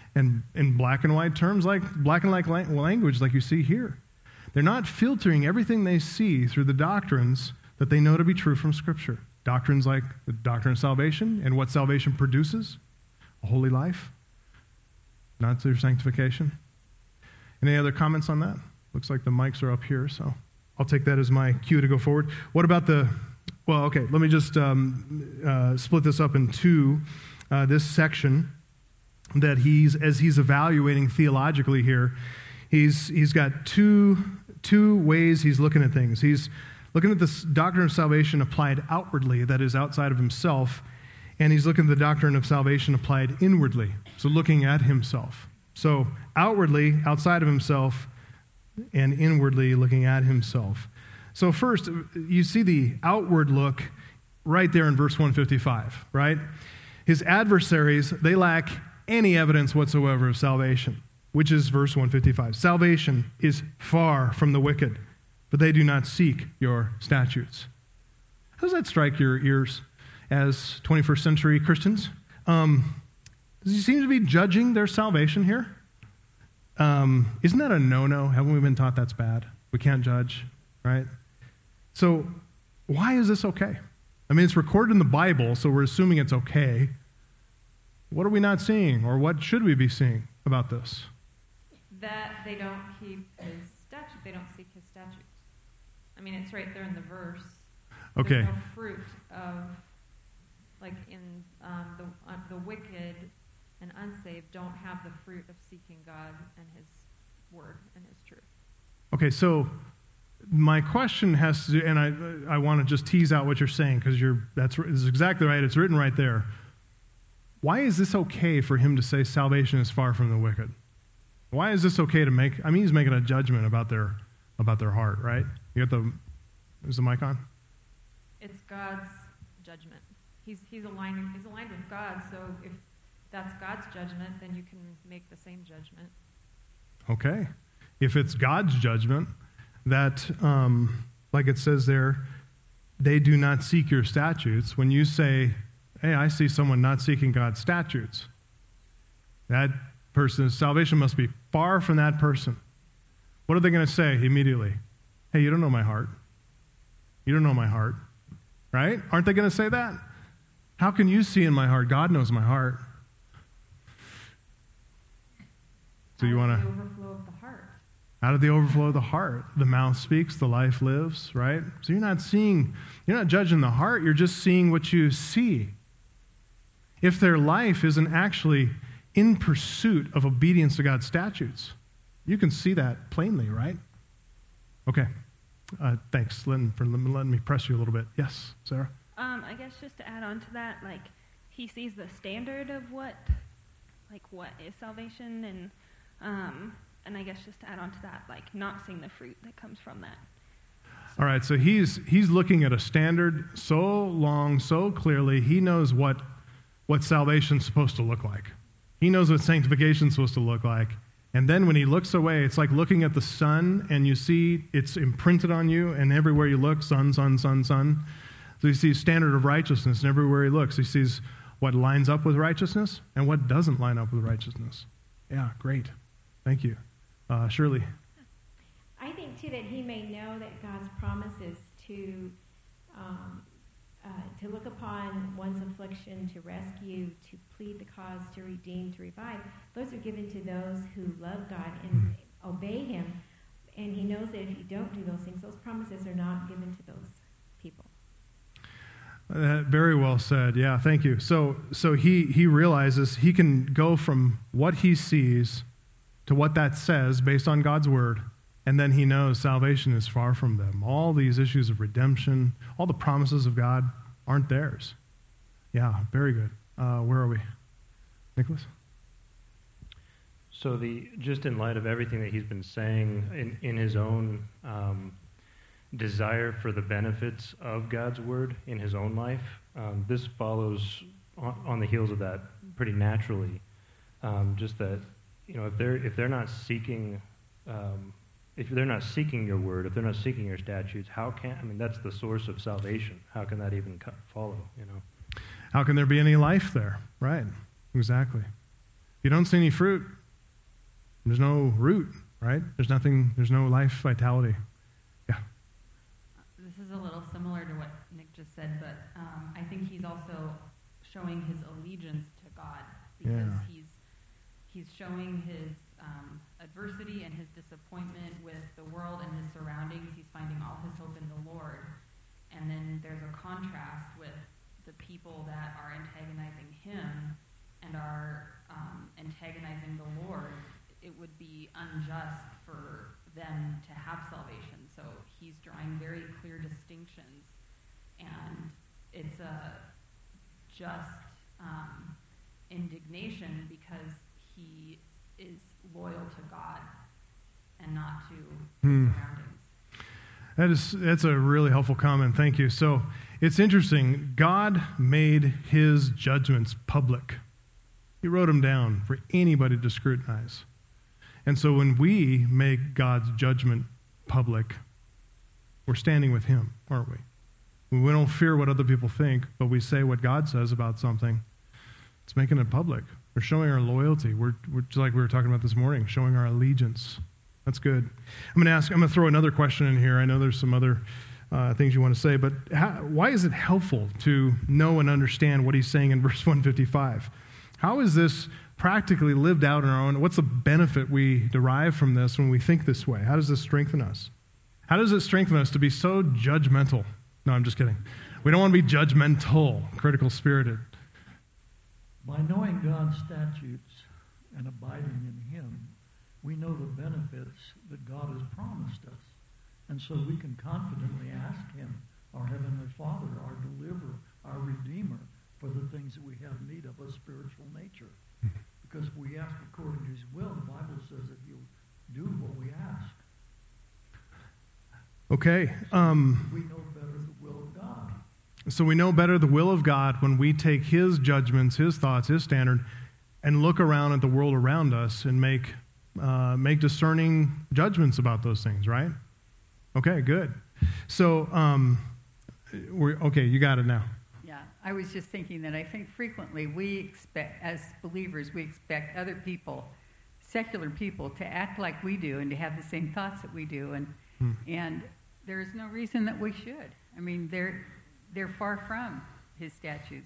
and in black and white terms, like black and white language like you see here. They're not filtering everything they see through the doctrines that they know to be true from Scripture. Doctrines like the doctrine of salvation and what salvation produces, a holy life, not through sanctification. Any other comments on that? Looks like the mics are up here, so I'll take that as my cue to go forward. What about the, well, okay, let me just um, uh, split this up in two. Uh, this section that he's, as he's evaluating theologically here, he's he's got two two ways he's looking at things. He's looking at this doctrine of salvation applied outwardly, that is outside of himself, and he's looking at the doctrine of salvation applied inwardly, so looking at himself. So outwardly, outside of himself, and inwardly looking at himself. So first, you see the outward look right there in verse one fifty-five, right? His adversaries, they lack any evidence whatsoever of salvation, which is verse one fifty-five. Salvation is far from the wicked, but they do not seek your statutes. How does that strike your ears as twenty-first century Christians? Um, does he seem to be judging their salvation here? Um, isn't that a no-no? Haven't we been taught that's bad? We can't judge, right? So why is this okay? I mean, it's recorded in the Bible, so we're assuming it's okay. What are we not seeing, or what should we be seeing about this? That they don't keep his statute. They don't seek his statutes. I mean, it's right there in the verse. Okay. There's no fruit of, like in um, the uh, the wicked and unsaved don't have the fruit of seeking God and his word and his truth. Okay, so my question has to do, and I I want to just tease out what you're saying, because you're that's is exactly right. It's written right there. Why is this okay for him to say salvation is far from the wicked? Why is this okay to make? I mean, he's making a judgment about their about their heart, right? You got the is the mic on? It's God's judgment. He's he's aligned he's aligned with God. So if that's God's judgment, then you can make the same judgment. Okay, if it's God's judgment, that um, like it says there, they do not seek your statutes. When you say, hey, I see someone not seeking God's statutes, that person's salvation must be far from that person. What are they going to say immediately? Hey, you don't know my heart. You don't know my heart. Right? Aren't they going to say that? How can you see in my heart? God knows my heart. So you want to... Out of the overflow of the heart. Out of the overflow of the heart. The mouth speaks, the life lives, right? So you're not seeing, you're not judging the heart, you're just seeing what you see. If their life isn't actually in pursuit of obedience to God's statutes, you can see that plainly, right? Okay. Uh, thanks, Lynn, for letting me press you a little bit. Yes, Sarah? Um, I guess just to add on to that, like, he sees the standard of what, like, what is salvation, and, um, and I guess just to add on to that, like, not seeing the fruit that comes from that. All right, so he's he's looking at a standard so long, so clearly, he knows what what salvation's supposed to look like. He knows what sanctification's supposed to look like. And then when he looks away, it's like looking at the sun, and you see it's imprinted on you, and everywhere you look, sun, sun, sun, sun. So he sees standard of righteousness, and everywhere he looks, he sees what lines up with righteousness and what doesn't line up with righteousness. Yeah, great. Thank you. Uh, Shirley. I think, too, that he may know that God's promises to um, uh, to look upon one's affliction, to rescue, to plead the cause, to redeem, to revive, those are given to those who love God and obey him. And he knows that if you don't do those things, those promises are not given to those people. Uh, very well said. Yeah, thank you. So so he, he realizes he can go from what he sees to what that says based on God's word, and then he knows salvation is far from them. All these issues of redemption, all the promises of God aren't theirs. Yeah, very good. Uh, where are we? Nicholas? So the just in light of everything that he's been saying in, in his own um, desire for the benefits of God's word in his own life, um, this follows on, on the heels of that pretty naturally. Um, just that, you know, if they're if they're not seeking, um, if they're not seeking your word, if they're not seeking your statutes, how can I mean that's the source of salvation? How can that even follow? You know, how can there be any life there? Right? Exactly. If you don't see any fruit, there's no root, right? There's nothing, there's no life vitality. Yeah. This is a little similar to what Nick just said, but um, I think he's also showing his allegiance to God because Yeah. he's he's showing his um, adversity and his disappointment with the world and his surroundings. He's finding all his hope in the Lord. And then there's a contrast with the people that are antagonizing him and are um, antagonizing the Lord. It would be unjust for them to have salvation. So he's drawing very clear distinctions. And it's a just um, indignation because he is loyal to God and not to Hmm. his surroundings. That is, that's a really helpful comment. Thank you. So it's interesting. God made his judgments public. He wrote them down for anybody to scrutinize. And so when we make God's judgment public, we're standing with him, aren't we? We don't fear what other people think, but we say what God says about something. It's making it public. We're showing our loyalty. We're, we're just like we were talking about this morning, showing our allegiance. That's good. I'm going to ask, I'm going to throw another question in here. I know there's some other uh, things you want to say, but how, why is it helpful to know and understand what he's saying in verse one fifty-five? How is this practically lived out in our own? What's the benefit we derive from this when we think this way? How does this strengthen us? How does it strengthen us to be so judgmental? No, I'm just kidding. We don't want to be judgmental, critical spirited. By knowing God's statutes and abiding in him, we know the benefits that God has promised us. And so we can confidently ask him, our Heavenly Father, our deliverer, our Redeemer, for the things that we have need of a spiritual nature. Because if we ask according to his will, the Bible says that he'll do what we ask. Okay. Um, we know better the will of God. So we know better the will of God when we take his judgments, his thoughts, his standard, and look around at the world around us and make uh, make discerning judgments about those things, right? Okay, good. So, um, we're, okay, you got it now. Yeah, I was just thinking that I think frequently we expect, as believers, we expect other people, secular people, to act like we do and to have the same thoughts that we do, and hmm. and there is no reason that we should. I mean, they're they're far from his statutes.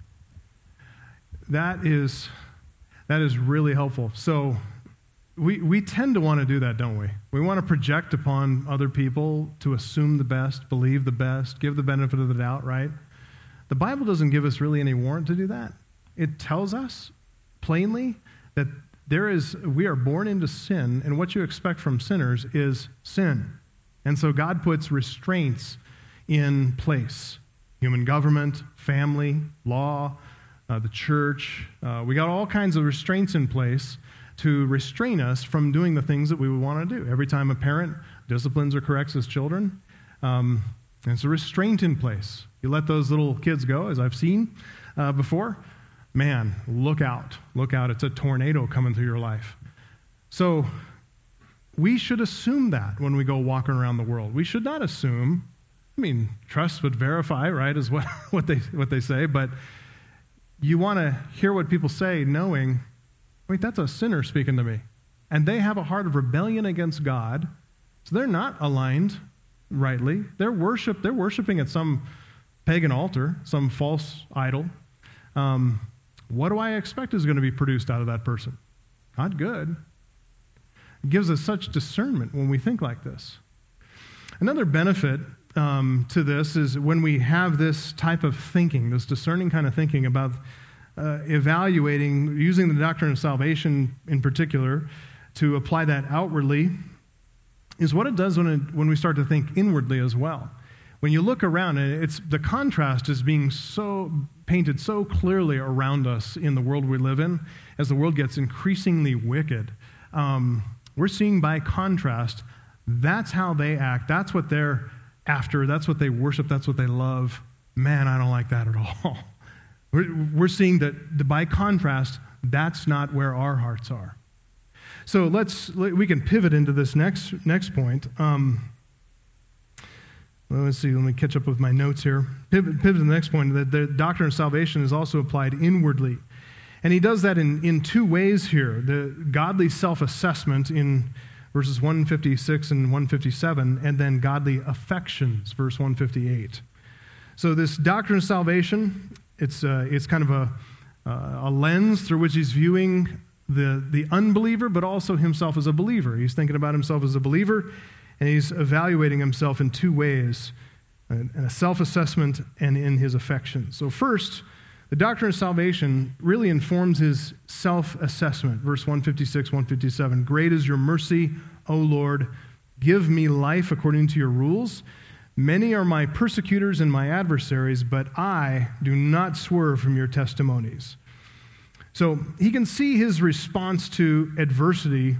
That is that is really helpful. So we we tend to want to do that, don't we? We want to project upon other people to assume the best, believe the best, give the benefit of the doubt, right? The Bible doesn't give us really any warrant to do that. It tells us plainly that there is we are born into sin, and what you expect from sinners is sin. And so God puts restraints in place. Human government, family, law, uh, the church. Uh, we got all kinds of restraints in place to restrain us from doing the things that we would want to do. Every time a parent disciplines or corrects his children, um, there's a restraint in place. You let those little kids go, as I've seen uh, before, man, look out. Look out. It's a tornado coming through your life. So we should assume that when we go walking around the world. We should not assume. I mean, trust but verify, right, is what, what they what they say. But you want to hear what people say knowing, wait, that's a sinner speaking to me. And they have a heart of rebellion against God. So they're not aligned rightly. They're worship. They're worshiping at some pagan altar, some false idol. Um, what do I expect is going to be produced out of that person? Not good. It gives us such discernment when we think like this. Another benefit um, to this is when we have this type of thinking, this discerning kind of thinking about uh, evaluating, using the doctrine of salvation in particular to apply that outwardly, is what it does when it, when we start to think inwardly as well. When you look around, and it's the contrast is being so painted so clearly around us in the world we live in, as the world gets increasingly wicked. Um, we're seeing by contrast, that's how they act. That's what they're after. That's what they worship. That's what they love. Man, I don't like that at all. We're, we're seeing that by contrast, that's not where our hearts are. So let's we can pivot into this next next point. Um, well, let's see. Let me catch up with my notes here. Pivot, pivot to the next point. That the doctrine of salvation is also applied inwardly. And he does that in, in two ways here. The godly self-assessment in verses one fifty-six and one fifty-seven, and then godly affections, verse one fifty-eight. So this doctrine of salvation, it's, uh, it's kind of a, uh, a lens through which he's viewing the, the unbeliever, but also himself as a believer. He's thinking about himself as a believer, and he's evaluating himself in two ways, in a self-assessment and in his affections. So first, the doctrine of salvation really informs his self-assessment. Verse one fifty-six, one fifty-seven. Great is your mercy, O Lord. Give me life according to your rules. Many are my persecutors and my adversaries, but I do not swerve from your testimonies. So he can see his response to adversity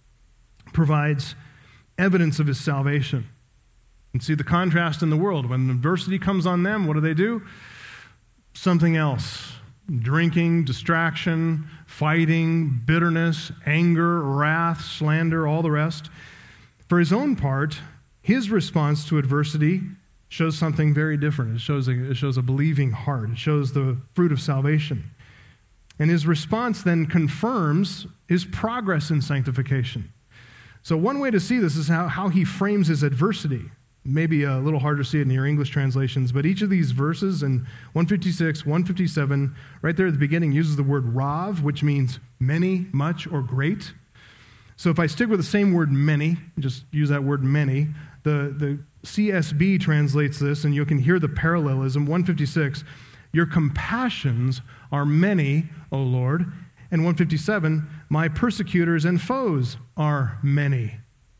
provides evidence of his salvation. You can see the contrast in the world. When adversity comes on them, what do they do? Something else. Drinking, distraction, fighting, bitterness, anger, wrath, slander, all the rest. For his own part, his response to adversity shows something very different. It shows a, it shows a believing heart. It shows the fruit of salvation. And his response then confirms his progress in sanctification. So one way to see this is how, how he frames his adversity. Maybe a little harder to see it in your English translations, but each of these verses in one fifty-six, one fifty-seven, right there at the beginning, uses the word rav, which means many, much, or great. So if I stick with the same word many, just use that word many, the, the C S B translates this, and you can hear the parallelism. one fifty-six, your compassions are many, O Lord. And one fifty-seven, my persecutors and foes are many.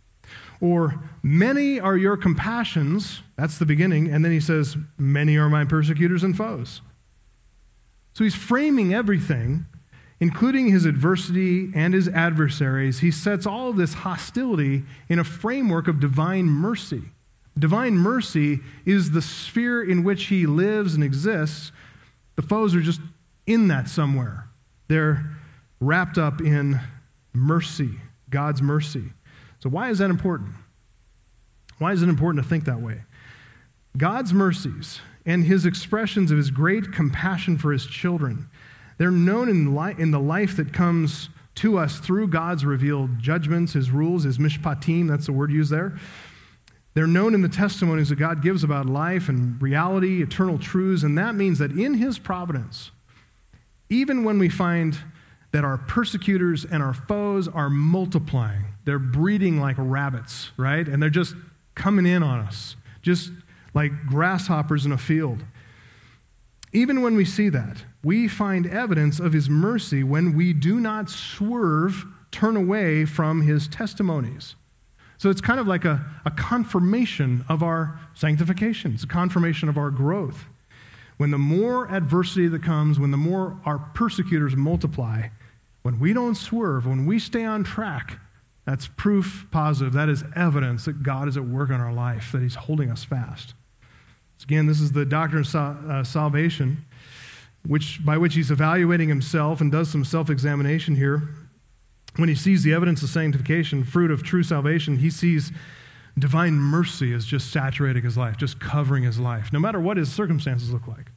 Or, many are your compassions, that's the beginning, and then he says, many are my persecutors and foes. So he's framing everything, including his adversity and his adversaries. He sets all of this hostility in a framework of divine mercy. Divine mercy is the sphere in which he lives and exists. The foes are just in that somewhere. They're wrapped up in mercy, God's mercy. So why is that important? Why is it important to think that way? God's mercies and his expressions of his great compassion for his children, they're known in, li- in the life that comes to us through God's revealed judgments, his rules, his mishpatim, that's the word used there. They're known in the testimonies that God gives about life and reality, eternal truths, and that means that in his providence, even when we find that our persecutors and our foes are multiplying. They're breeding like rabbits, right? And they're just coming in on us, just like grasshoppers in a field. Even when we see that, we find evidence of his mercy when we do not swerve, turn away from his testimonies. So it's kind of like a, a confirmation of our sanctification. It's a confirmation of our growth. When the more adversity that comes, when the more our persecutors multiply, when we don't swerve, when we stay on track, that's proof positive. That is evidence that God is at work in our life, that he's holding us fast. So again, this is the doctrine of sal- uh, salvation, which by which he's evaluating himself and does some self-examination here. When he sees the evidence of sanctification, fruit of true salvation, he sees divine mercy as just saturating his life, just covering his life, no matter what his circumstances look like.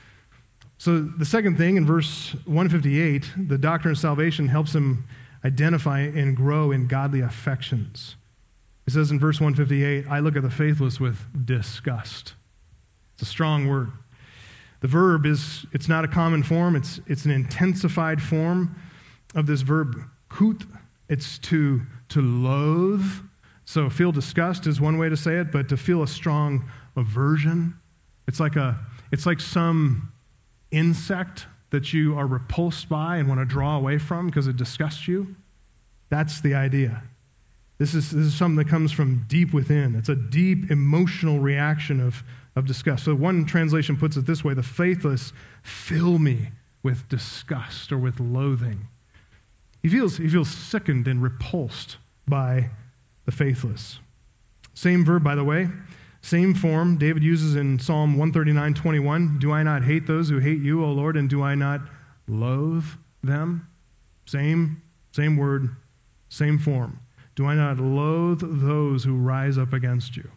So the second thing, in verse one fifty-eight, the doctrine of salvation helps him identify and grow in godly affections. It says in verse one fifty-eight, I look at the faithless with disgust. It's a strong word. The verb is, it's not a common form, it's, it's an intensified form of this verb, kut. It's to, to loathe. So feel disgust is one way to say it, but to feel a strong aversion. It's like a, it's like some insect that you are repulsed by and want to draw away from because it disgusts you. That's the idea. This is, this is something that comes from deep within. It's a deep emotional reaction of, of disgust. So one translation puts it this way, the faithless fill me with disgust or with loathing. He feels, he feels sickened and repulsed by the faithless. Same verb, by the way. Same form David uses in Psalm one thirty-nine, twenty-one. Do I not hate those who hate you, O Lord, and do I not loathe them? Same, same word, same form. Do I not loathe those who rise up against you?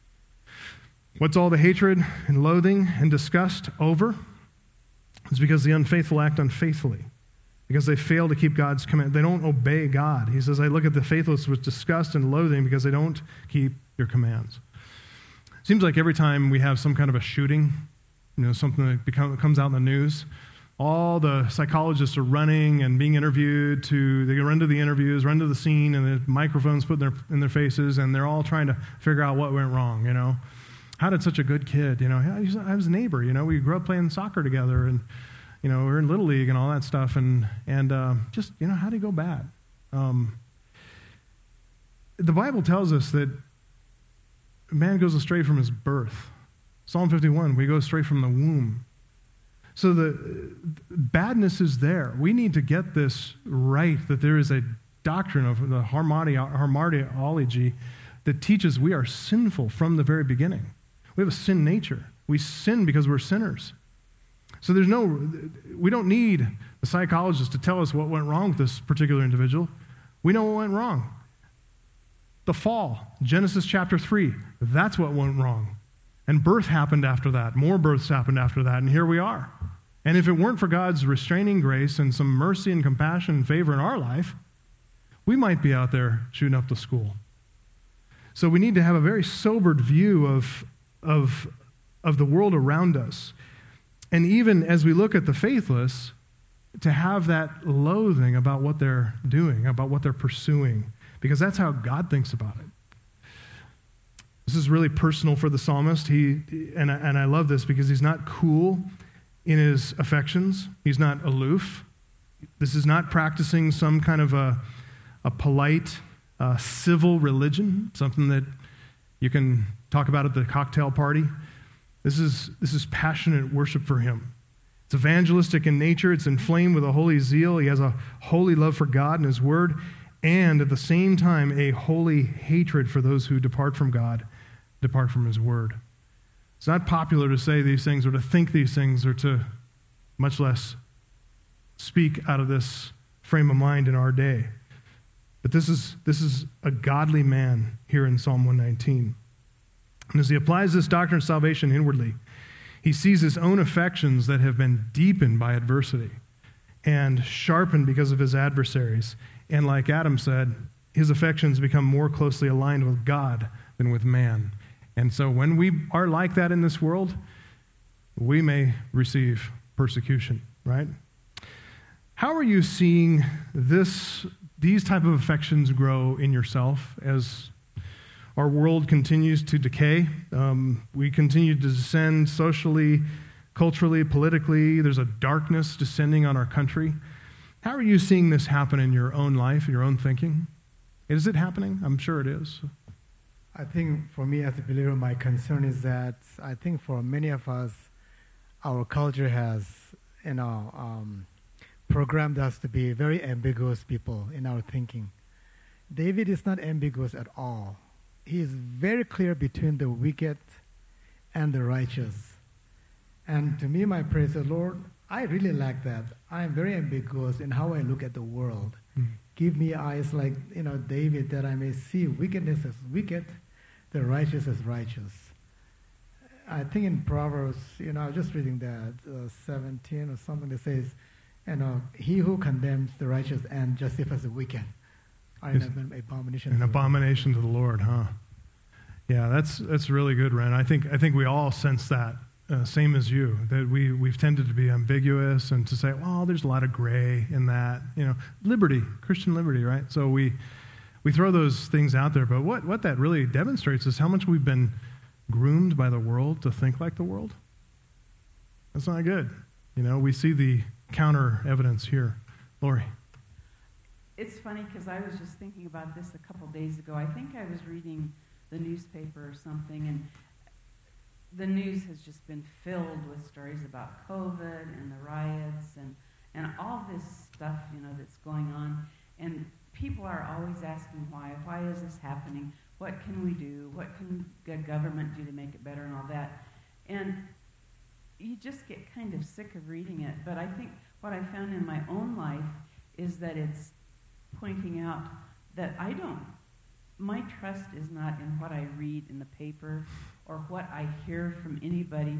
What's all the hatred and loathing and disgust over? It's because the unfaithful act unfaithfully. because they fail to keep God's command. They don't obey God. He says, I look at the faithless with disgust and loathing because they don't keep your commands. Seems like every time we have some kind of a shooting, you know, something that become, comes out in the news, all the psychologists are running and being interviewed to, they run to the interviews, run to the scene, and the microphones put in their, in their faces, and they're all trying to figure out what went wrong, you know. How did such a good kid, you know, I was a neighbor, you know, we grew up playing soccer together, and, you know, we were in Little League and all that stuff, and, and uh, just, you know, how did he go bad? Um, the Bible tells us that man goes astray from his birth. Psalm fifty-one, we go astray from the womb. So the badness is there. We need to get this right, that there is a doctrine of the hamartiology that teaches we are sinful from the very beginning. We have a sin nature. We sin because we're sinners. So there's no, we don't need the psychologist to tell us what went wrong with this particular individual. We know what went wrong. The fall, Genesis chapter three, that's what went wrong. And birth happened after that. More births happened after that, and here we are. And if it weren't for God's restraining grace and some mercy and compassion and favor in our life, we might be out there shooting up the school. So we need to have a very sobered view of, of, of the world around us. And even as we look at the faithless, to have that loathing about what they're doing, about what they're pursuing, because that's how God thinks about it. This is really personal for the psalmist. He and I, and I love this because he's not cool in his affections. He's not aloof. This is not practicing some kind of a, a polite, uh, civil religion, something that you can talk about at the cocktail party. This is this is passionate worship for him. It's evangelistic in nature. It's inflamed with a holy zeal. He has a holy love for God and his word, and at the same time, a holy hatred for those who depart from God, depart from his word. It's not popular to say these things or to think these things or to much less speak out of this frame of mind in our day. But this is, this is a godly man here in Psalm one nineteen. And as he applies this doctrine of salvation inwardly, he sees his own affections that have been deepened by adversity and sharpened because of his adversaries. And like Adam said, his affections become more closely aligned with God than with man. And so when we are like that in this world, we may receive persecution, right? How are you seeing this, these type of affections grow in yourself as our world continues to decay? Um, we continue to descend socially, culturally, politically. There's a darkness descending on our country. How are you seeing this happen in your own life, your own thinking? Is it happening? I'm sure it is. I think for me as a believer, my concern is that I think for many of us, our culture has, you know, um, programmed us to be very ambiguous people in our thinking. David is not ambiguous at all. He is very clear between the wicked and the righteous. And to me, my prayer is, Lord, I really lack that. I am very ambiguous in how I look at the world. Mm. Give me eyes like, you know, David, that I may see wickedness as wicked, the righteous as righteous. I think in Proverbs, you know, I was just reading that, uh, seventeen or something that says, you know, he who condemns the righteous and justifies the wicked are an abomination. An abomination to the Lord, huh? Yeah, that's that's really good, Ren. I think I think we all sense that, uh, same as you, that we we've tended to be ambiguous and to say, well, there's a lot of gray in that, you know, liberty, Christian liberty, right? So we we throw those things out there, but what what that really demonstrates is how much we've been groomed by the world to think like the world. That's not good. You know, we see the counter evidence here. Lori. It's funny because I was just thinking about this a couple days ago. I think I was reading the newspaper or something, and the news has just been filled with stories about COVID and the riots and, and all this stuff, you know, that's going on. And people are always asking why. Why is this happening? What can we do? What can the government do to make it better and all that? And you just get kind of sick of reading it. But I think what I found in my own life is that it's pointing out that I don't, my trust is not in what I read in the paper or what I hear from anybody,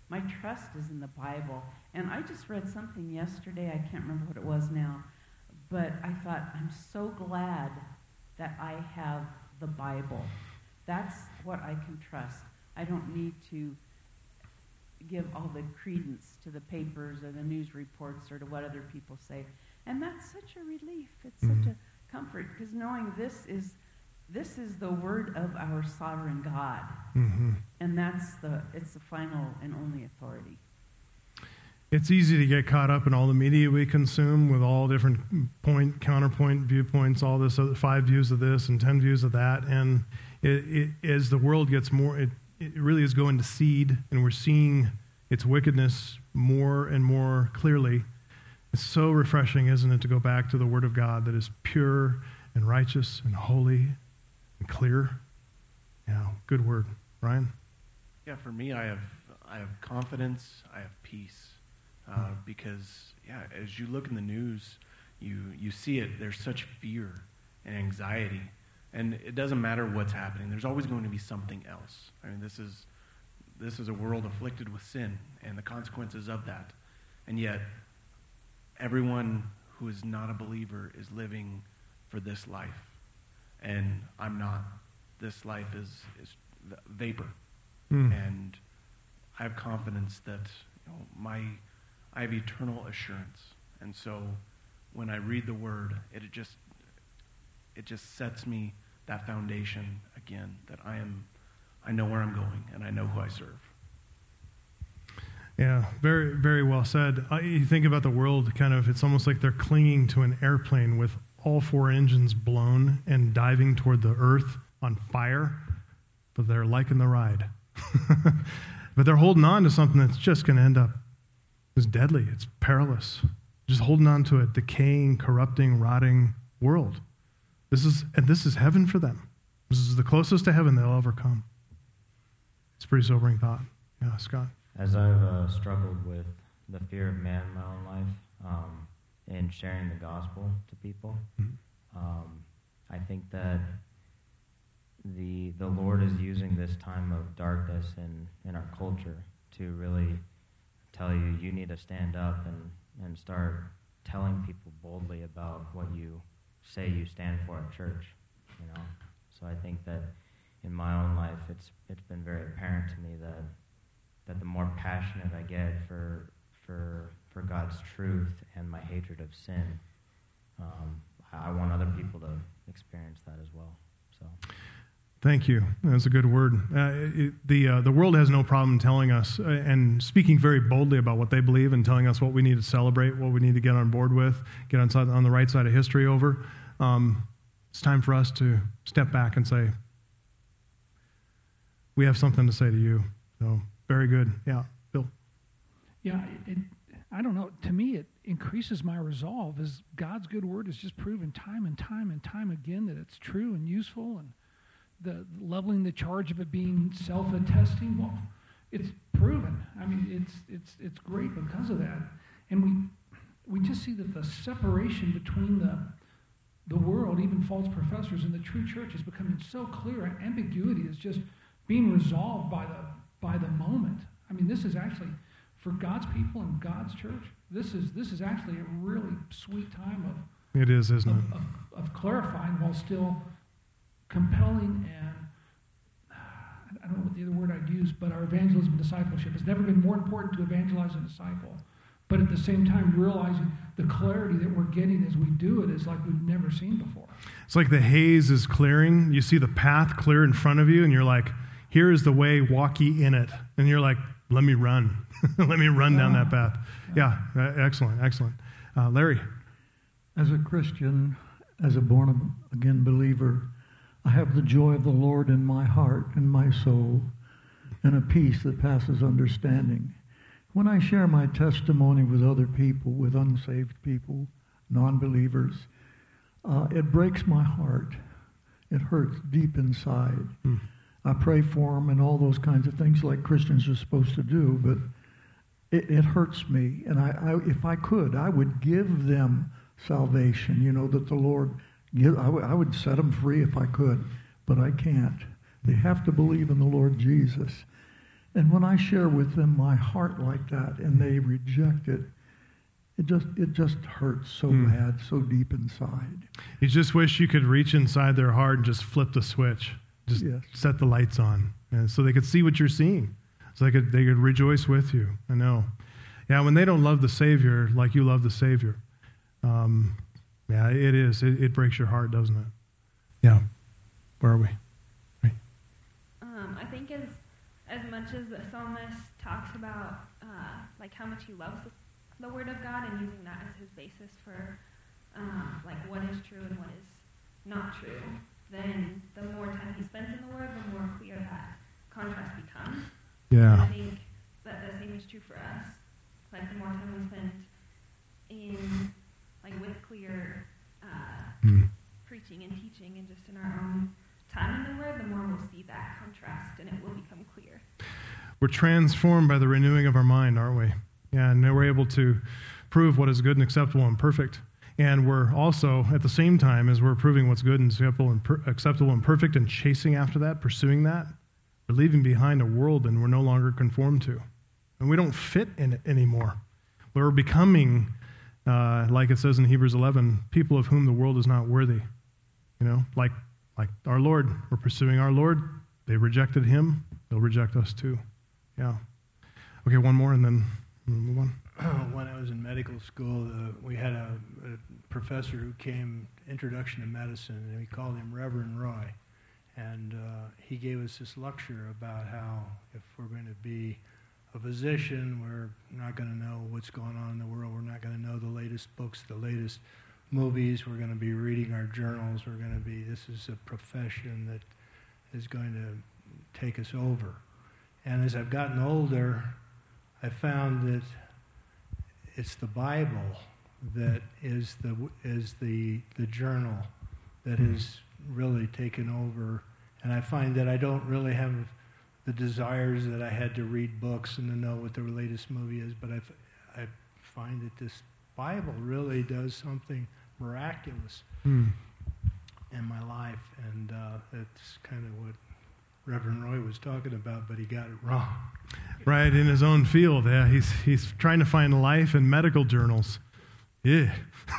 My trust is in the Bible. And I just read something yesterday, I can't remember what it was now, but I thought, I'm so glad that I have the Bible. That's what I can trust. I don't need to give all the credence to the papers or the news reports or to what other people say. And that's such a relief. It's mm-hmm. such a comfort, because knowing this is this is the word of our sovereign God. Mm-hmm. And that's the it's the final and only authority. It's easy to get caught up in all the media we consume with all different point, counterpoint viewpoints, all this other, five views of this and ten views of that. And it, it, as the world gets more, it, it really is going to seed, and we're seeing its wickedness more and more clearly. It's so refreshing, isn't it, to go back to the Word of God that is pure and righteous and holy and clear. Yeah, good word. Ryan? Yeah, for me, I have I have confidence, I have peace. Uh, because, yeah, as you look in the news, you, you see it, there's such fear and anxiety. And it doesn't matter what's happening. There's always going to be something else. I mean, this is this is a world afflicted with sin and the consequences of that. And yet, everyone who is not a believer is living for this life. And I'm not. This life is, is vapor. Mm. And I have confidence that, you know, my... I have eternal assurance. And so when I read the Word, it just it just sets me that foundation again, that I am I know where I'm going and I know who I serve. Yeah, very, very well said. Uh, you think about the world, kind of, it's almost like they're clinging to an airplane with all four engines blown and diving toward the earth on fire, but they're liking the ride. But they're holding on to something that's just going to end up It's deadly. It's perilous. Just holding on to a decaying, corrupting, rotting world. This is and this is heaven for them. This is the closest to heaven they'll ever come. It's a pretty sobering thought. Yeah, Scott. As I've uh, struggled with the fear of man in my own life, um, and sharing the gospel to people, mm-hmm. um, I think that the the Lord is using this time of darkness in, in our culture to really tell you, you need to stand up and, and start telling people boldly about what you say you stand for at church, you know. So I think that in my own life, it's it's been very apparent to me that that the more passionate I get for for for God's truth and my hatred of sin, um, I want other people to experience that as well. So. Thank you. That's a good word. Uh, it, the uh, the world has no problem telling us uh, and speaking very boldly about what they believe and telling us what we need to celebrate, what we need to get on board with, get on, on the right side of history over. Um, it's time for us to step back and say, we have something to say to you. So, very good. Yeah, Bill. Yeah, it, I don't know. To me, it increases my resolve as God's good word is just proven time and time and time again that it's true and useful, and the leveling the charge of it being self-attesting, well, it's proven. I mean, it's it's it's great because of that. And we we just see that the separation between the the world, even false professors, and the true church is becoming so clear, and ambiguity is just being resolved by the by the moment. I mean, this is actually, for God's people and God's church, this is this is actually a really sweet time of it is, isn't of, it? Of, of clarifying while still compelling, and I don't know what the other word I'd use, but our evangelism and discipleship has never been more important to evangelize a disciple. But at the same time, realizing the clarity that we're getting as we do it is like we've never seen before. It's like the haze is clearing. You see the path clear in front of you, and you're like, here is the way, walk ye in it. And you're like, let me run. Let me run down that path. Yeah, excellent, excellent. Uh, Larry? As a Christian, as a born-again believer, I have the joy of the Lord in my heart and my soul, and a peace that passes understanding. When I share my testimony with other people, with unsaved people, non-believers, uh, it breaks my heart. It hurts deep inside. Hmm. I pray for them and all those kinds of things like Christians are supposed to do, but it, it hurts me. And I, I, if I could, I would give them salvation, you know, that the Lord... I, w- I would set them free if I could, but I can't. They have to believe in the Lord Jesus. And when I share with them my heart like that and they reject it, it just it just hurts so Mm. bad, so deep inside. You just wish you could reach inside their heart and just flip the switch, just Yes. set the lights on, and so they could see what you're seeing, so they could they could rejoice with you. I know, yeah. When they don't love the Savior like you love the Savior, um, yeah, it is. It, it breaks your heart, doesn't it? Yeah. Where are we? Um, I think as as much as the psalmist talks about uh, like how much he loves the, the Word of God and using that as his basis for um, like what is true and what is not true, then the more time he spends in the Word, the more clear that contrast becomes. Yeah. And I think that the same is true for us. Like the more time we spend in like with clear uh, Mm. preaching and teaching and just in our own time in the Word, the more we'll see that contrast and it will become clear. We're transformed by the renewing of our mind, aren't we? Yeah, and we're able to prove what is good and acceptable and perfect. And we're also, at the same time, as we're proving what's good and acceptable and, per- acceptable and perfect and chasing after that, pursuing that, we're leaving behind a world that we're no longer conformed to. And we don't fit in it anymore. We're becoming, uh, like it says in Hebrews eleven, people of whom the world is not worthy. You know, like like our Lord. We're pursuing our Lord. They rejected him. They'll reject us too. Yeah. Okay, one more and then we'll move on. When I was in medical school, uh, we had a, a professor who came, Introduction to Medicine, and we called him Reverend Roy. And uh, he gave us this lecture about how if we're going to be a physician, we're not going to know what's going on in the world. We're not going to know the latest books, the latest movies. We're going to be reading our journals. We're going to be, this is a profession that is going to take us over. And as I've gotten older, I found that it's the Bible that is the is the the journal that has really taken over. And I find that I don't really have the desires that I had to read books and to know what the latest movie is, but I, I find that this Bible really does something miraculous Hmm. in my life, and uh, that's kind of what Reverend Roy was talking about, but he got it wrong. Right, in his own field. Yeah, he's he's trying to find life in medical journals. Yeah.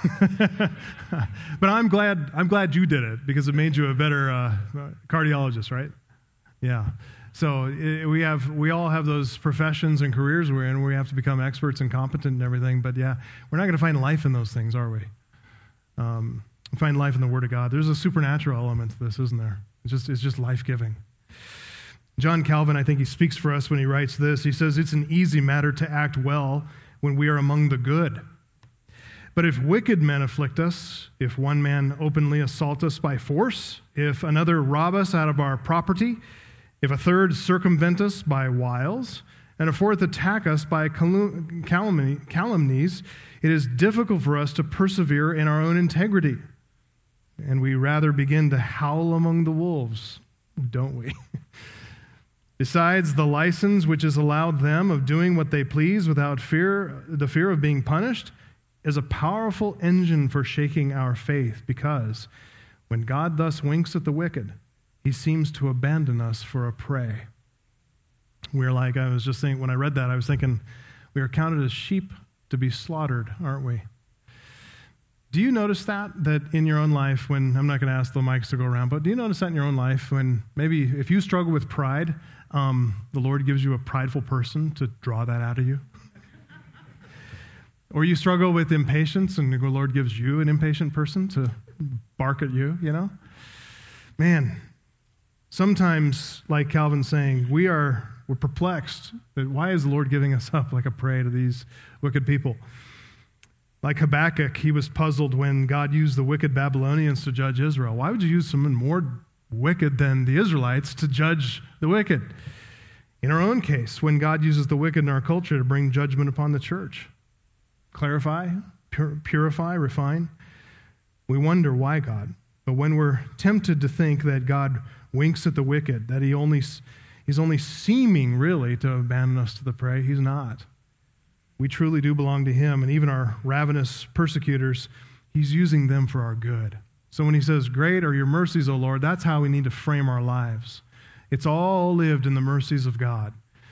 But I'm glad I'm glad you did it because it made you a better uh, cardiologist, right? Yeah. So it, we have we all have those professions and careers we're in where we have to become experts and competent and everything. But yeah, we're not going to find life in those things, are we? Um, find life in the Word of God. There's a supernatural element to this, isn't there? It's just it's just life-giving. John Calvin, I think he speaks for us when he writes this. He says, it's an easy matter to act well when we are among the good. But if wicked men afflict us, if one man openly assault us by force, if another rob us out of our property, if a third circumvent us by wiles, and a fourth attack us by calum- calumny, calumnies, it is difficult for us to persevere in our own integrity. And we rather begin to howl among the wolves, don't we? Besides the license which is allowed them of doing what they please without fear, the fear of being punished, is a powerful engine for shaking our faith, because when God thus winks at the wicked, he seems to abandon us for a prey. We're like, I was just thinking, when I read that, I was thinking, we are counted as sheep to be slaughtered, aren't we? Do you notice that, that in your own life, when, I'm not going to ask the mics to go around, but do you notice that in your own life when maybe if you struggle with pride, um, the Lord gives you a prideful person to draw that out of you? Or you struggle with impatience and the Lord gives you an impatient person to bark at you, you know? Man, sometimes, like Calvin's saying, we are we're perplexed. But why is the Lord giving us up like a prey to these wicked people? Like Habakkuk, he was puzzled when God used the wicked Babylonians to judge Israel. Why would you use someone more wicked than the Israelites to judge the wicked? In our own case, when God uses the wicked in our culture to bring judgment upon the church, clarify, pur- purify, refine, we wonder why God. But when we're tempted to think that God winks at the wicked, that he only he's only seeming really to abandon us to the prey, he's not. We truly do belong to him, and even our ravenous persecutors, he's using them for our good. So when he says, great are your mercies, O Lord, that's how we need to frame our lives. It's all lived in the mercies of God.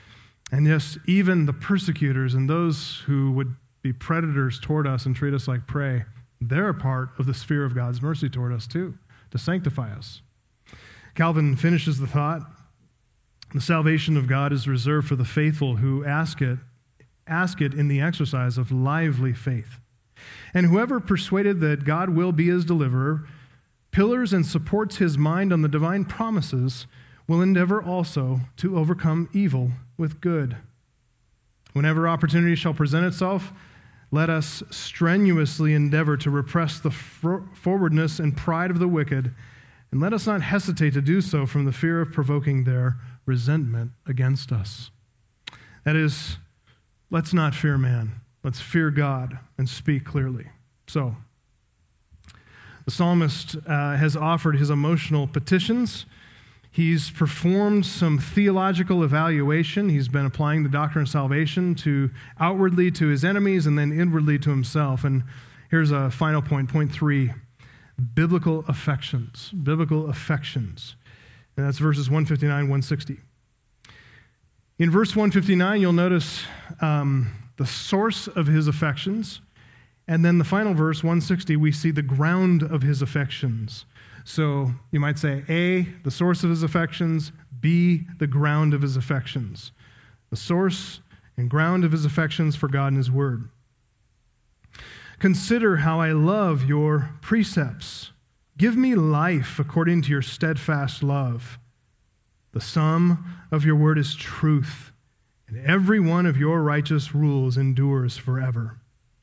And yes, even the persecutors and those who would be predators toward us and treat us like prey, they're a part of the sphere of God's mercy toward us too, to sanctify us. Calvin finishes the thought, the salvation of God is reserved for the faithful who ask it, ask it in the exercise of lively faith. And whoever persuaded that God will be his deliverer, pillars and supports his mind on the divine promises, will endeavor also to overcome evil with good. Whenever opportunity shall present itself, let us strenuously endeavor to repress the forwardness and pride of the wicked, and let us not hesitate to do so from the fear of provoking their resentment against us. That is, let's not fear man. Let's fear God and speak clearly. So, the psalmist uh, has offered his emotional petitions. He's performed some theological evaluation. He's been applying the doctrine of salvation to outwardly to his enemies and then inwardly to himself. And here's a final point, point three, biblical affections. Biblical affections. And that's verses one fifty-nine, one sixty. In verse one fifty-nine, you'll notice um, the source of his affections. And then the final verse, one sixty, we see the ground of his affections. So you might say A, the source of his affections, B, the ground of his affections. The source and ground of his affections for God and his word. Consider how I love your precepts. Give me life according to your steadfast love. The sum of your word is truth, and every one of your righteous rules endures forever.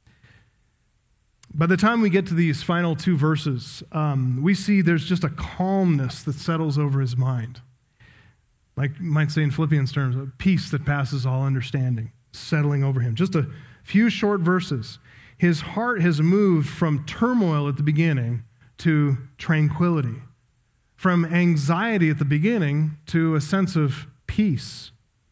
By the time we get to these final two verses, um, we see there's just a calmness that settles over his mind. Like you might say in Philippians terms, a peace that passes all understanding, settling over him. Just a few short verses. His heart has moved from turmoil at the beginning to tranquility, from anxiety at the beginning to a sense of peace.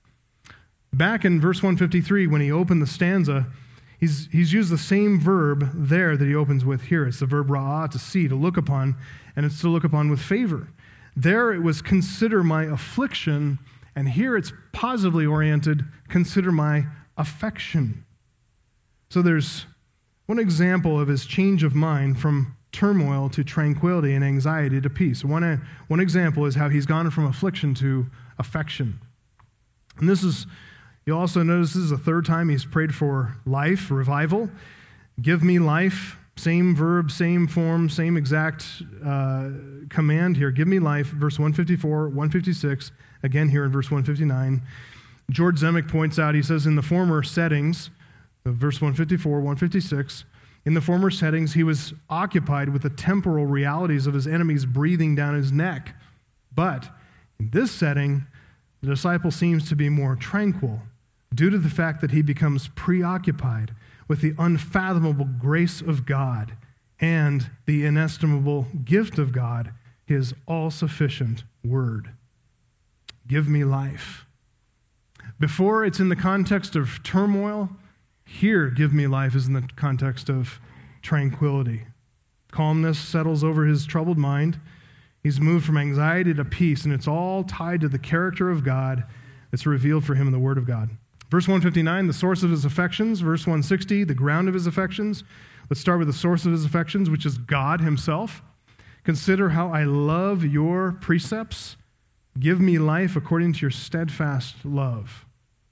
Back in verse one fifty-three, when he opened the stanza, He's, he's used the same verb there that he opens with here. It's the verb ra'ah, to see, to look upon, and it's to look upon with favor. There it was consider my affliction, and here it's positively oriented, consider my affection. So there's one example of his change of mind from turmoil to tranquility and anxiety to peace. One, one example is how he's gone from affliction to affection. And this is... You'll also notice this is the third time he's prayed for life, revival. Give me life, same verb, same form, same exact uh, command here. Give me life, verse one fifty-four, one fifty-six, again here in verse one fifty-nine. George Zemek points out, he says, in the former settings, verse one fifty-four, one fifty-six, in the former settings, he was occupied with the temporal realities of his enemies breathing down his neck. But in this setting, the disciple seems to be more tranquil, due to the fact that he becomes preoccupied with the unfathomable grace of God and the inestimable gift of God, his all-sufficient word. Give me life. Before, it's in the context of turmoil. Here, give me life is in the context of tranquility. Calmness settles over his troubled mind. He's moved from anxiety to peace, and it's all tied to the character of God that's revealed for him in the Word of God. Verse one fifty-nine, the source of his affections. Verse one sixty, the ground of his affections. Let's start with the source of his affections, which is God himself. Consider how I love your precepts. Give me life according to your steadfast love.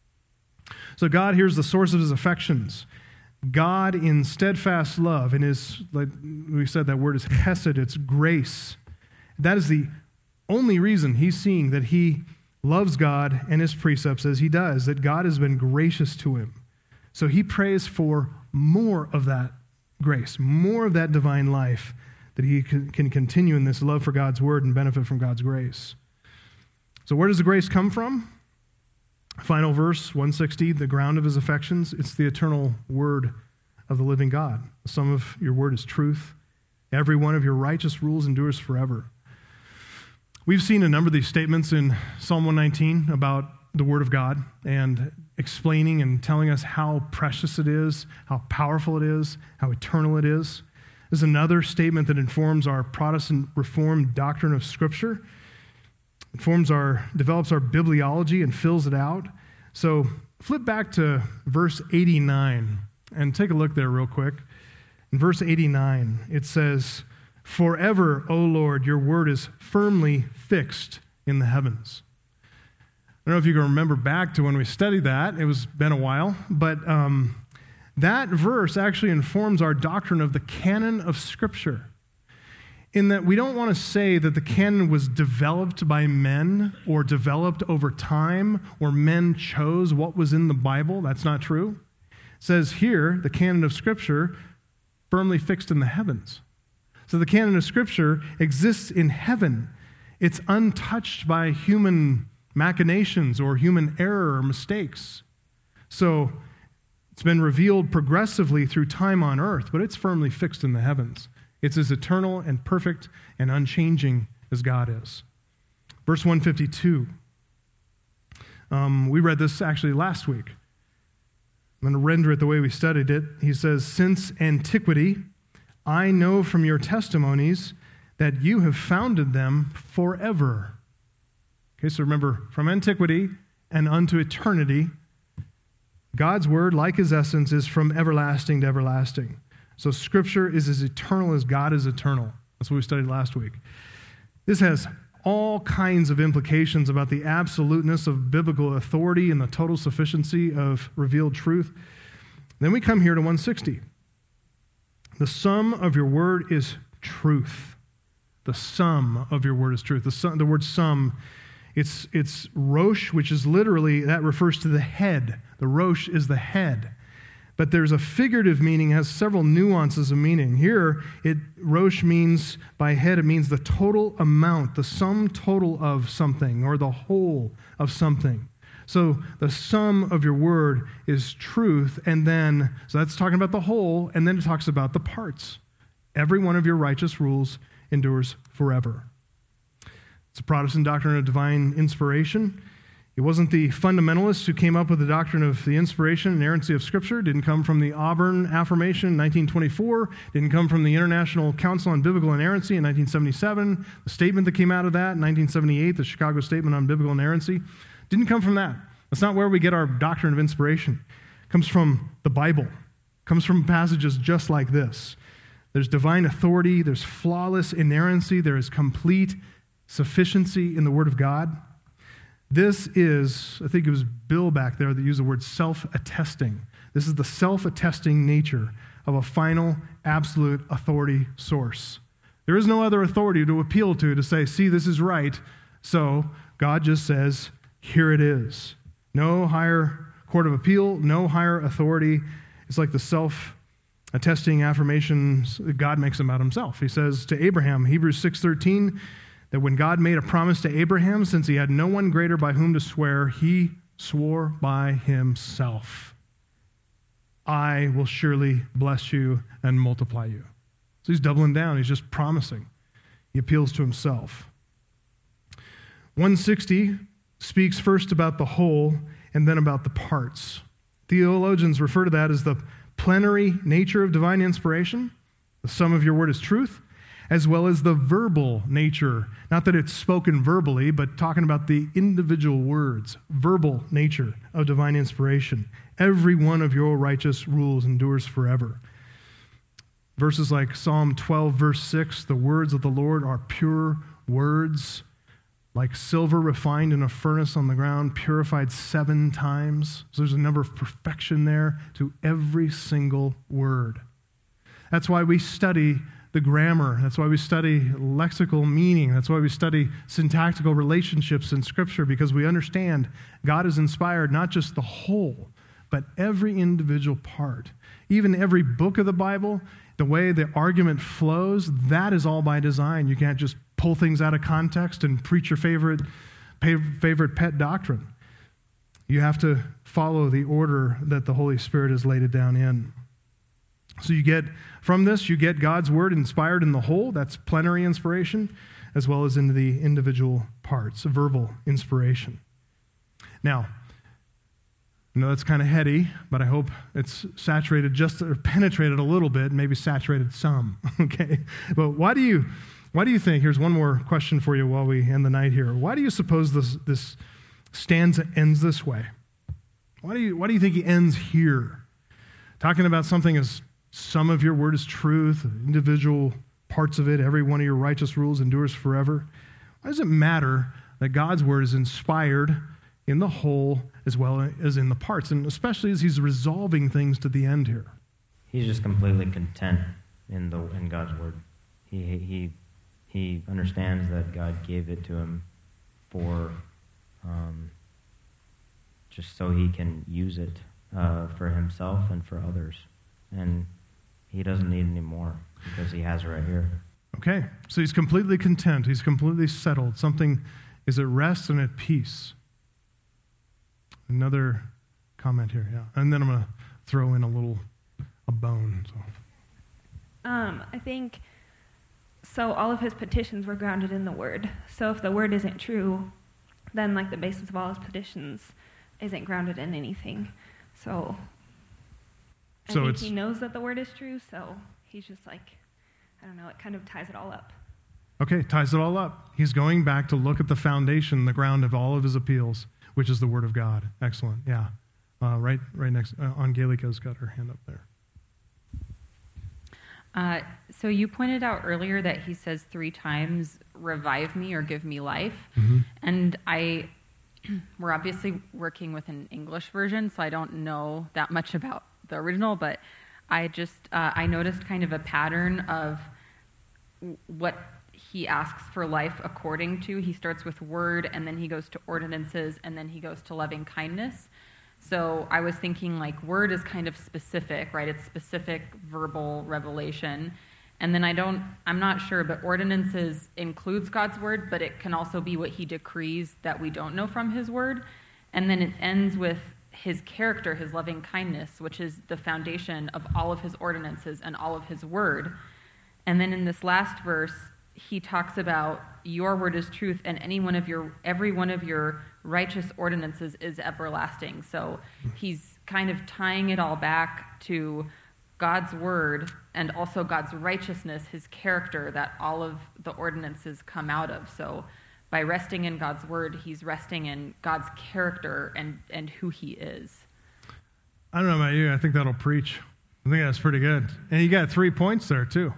So God, here's the source of his affections. God in steadfast love, and his, like we said, that word is hesed, it's grace. That is the only reason he's seeing that he loves God and his precepts as he does, that God has been gracious to him. So he prays for more of that grace, more of that divine life, that he can continue in this love for God's word and benefit from God's grace. So where does the grace come from? Final verse, one sixty, the ground of his affections. It's the eternal word of the living God. The sum of your word is truth. Every one of your righteous rules endures forever. We've seen a number of these statements in Psalm one nineteen about the Word of God and explaining and telling us how precious it is, how powerful it is, how eternal it is. There's another statement that informs our Protestant Reformed doctrine of Scripture. It forms our, develops our bibliology and fills it out. So flip back to verse eighty-nine and take a look there real quick. In verse eighty-nine, it says, "Forever, O Lord, your word is firmly fixed in the heavens." I don't know if you can remember back to when we studied that. It was been a while. But um, that verse actually informs our doctrine of the canon of Scripture, in that we don't want to say that the canon was developed by men or developed over time or men chose what was in the Bible. That's not true. It says here, the canon of Scripture firmly fixed in the heavens. So the canon of Scripture exists in heaven. It's untouched by human machinations or human error or mistakes. So it's been revealed progressively through time on earth, but it's firmly fixed in the heavens. It's as eternal and perfect and unchanging as God is. Verse one fifty-two. Um, we read this actually last week. I'm going to render it the way we studied it. He says, "Since antiquity, I know from your testimonies that you have founded them forever." Okay, so remember, from antiquity and unto eternity, God's word, like his essence, is from everlasting to everlasting. So Scripture is as eternal as God is eternal. That's what we studied last week. This has all kinds of implications about the absoluteness of biblical authority and the total sufficiency of revealed truth. Then we come here to one sixty. The sum of your word is truth. The sum of your word is truth. The, sum, the word sum, it's, it's rosh, which is literally, that refers to the head. The rosh is the head. But there's a figurative meaning, has several nuances of meaning. Here, it rosh means, by head, it means the total amount, the sum total of something, or the whole of something. So the sum of your word is truth, and then, so that's talking about the whole, and then it talks about the parts. Every one of your righteous rules endures forever. It's a Protestant doctrine of divine inspiration. It wasn't the fundamentalists who came up with the doctrine of the inspiration and inerrancy of Scripture. It didn't come from the Auburn Affirmation in nineteen twenty-four. It didn't come from the International Council on Biblical Inerrancy in nineteen seventy-seven. The statement that came out of that in nineteen seventy-eight, the Chicago Statement on Biblical Inerrancy, didn't come from that. That's not where we get our doctrine of inspiration. It comes from the Bible. It comes from passages just like this. There's divine authority. There's flawless inerrancy. There is complete sufficiency in the Word of God. This is, I think it was Bill back there that used the word self-attesting. This is the self-attesting nature of a final, absolute authority source. There is no other authority to appeal to to say, see, this is right. So God just says, here it is. No higher court of appeal, no higher authority. It's like the self-attesting affirmations that God makes about himself. He says to Abraham, Hebrews six thirteen, that when God made a promise to Abraham, since he had no one greater by whom to swear, he swore by himself. I will surely bless you and multiply you. So he's doubling down. He's just promising. He appeals to himself. one sixty speaks first about the whole and then about the parts. Theologians refer to that as the plenary nature of divine inspiration. The sum of your word is truth, as well as the verbal nature. Not that it's spoken verbally, but talking about the individual words, verbal nature of divine inspiration. Every one of your righteous rules endures forever. Verses like Psalm twelve, verse six, the words of the Lord are pure words, like silver refined in a furnace on the ground, purified seven times. So there's a number of perfection there to every single word. That's why we study the grammar. That's why we study lexical meaning. That's why we study syntactical relationships in Scripture, because we understand God has inspired not just the whole, but every individual part. Even every book of the Bible, the way the argument flows, that is all by design. You can't just pull things out of context and preach your favorite, favorite pet doctrine. You have to follow the order that the Holy Spirit has laid it down in. So you get, from this, you get God's word inspired in the whole, that's plenary inspiration, as well as into the individual parts, verbal inspiration. Now, I know that's kind of heady, but I hope it's saturated just, or penetrated a little bit, maybe saturated some, okay? But why do you, why do you think, here's one more question for you while we end the night here. Why do you suppose this, this stanza ends this way? Why do you, why do you think he ends here? Talking about something as some of your word is truth, individual parts of it, every one of your righteous rules endures forever. Why does it matter that God's word is inspired in the whole as well as in the parts, and especially as he's resolving things to the end here? He's just completely content in the in God's word. He he he understands that God gave it to him for um, just so he can use it uh, for himself and for others, and he doesn't need any more because he has it right here. Okay, so he's completely content. He's completely settled. Something is at rest and at peace. Another comment here, yeah. And then I'm going to throw in a little, a bone. So. Um, I think, so all of his petitions were grounded in the word. So if the word isn't true, then like the basis of all his petitions isn't grounded in anything. So I so think it's, he knows that the word is true, so he's just like, I don't know, it kind of ties it all up. Okay, ties it all up. He's going back to look at the foundation, the ground of all of his appeals, which is the word of God. Excellent, yeah. Uh, right right next, uh, Angelica's got her hand up there. Uh, so you pointed out earlier that he says three times, revive me or give me life. Mm-hmm. And I, we're obviously working with an English version, so I don't know that much about the original, but I just, uh, I noticed kind of a pattern of what he asks for life according to. He starts with word, and then he goes to ordinances, and then he goes to loving kindness. So I was thinking like word is kind of specific, right? It's specific verbal revelation. And then I don't, I'm not sure, but ordinances includes God's word, but it can also be what he decrees that we don't know from his word. And then it ends with his character, his loving kindness, which is the foundation of all of his ordinances and all of his word. And then in this last verse, he talks about your word is truth, and any one of your, every one of your righteous ordinances is everlasting. So he's kind of tying it all back to God's word and also God's righteousness, his character, that all of the ordinances come out of. So by resting in God's word, he's resting in God's character and, and who he is. I don't know about you. I think that'll preach. I think that's pretty good. And you got three points there, too.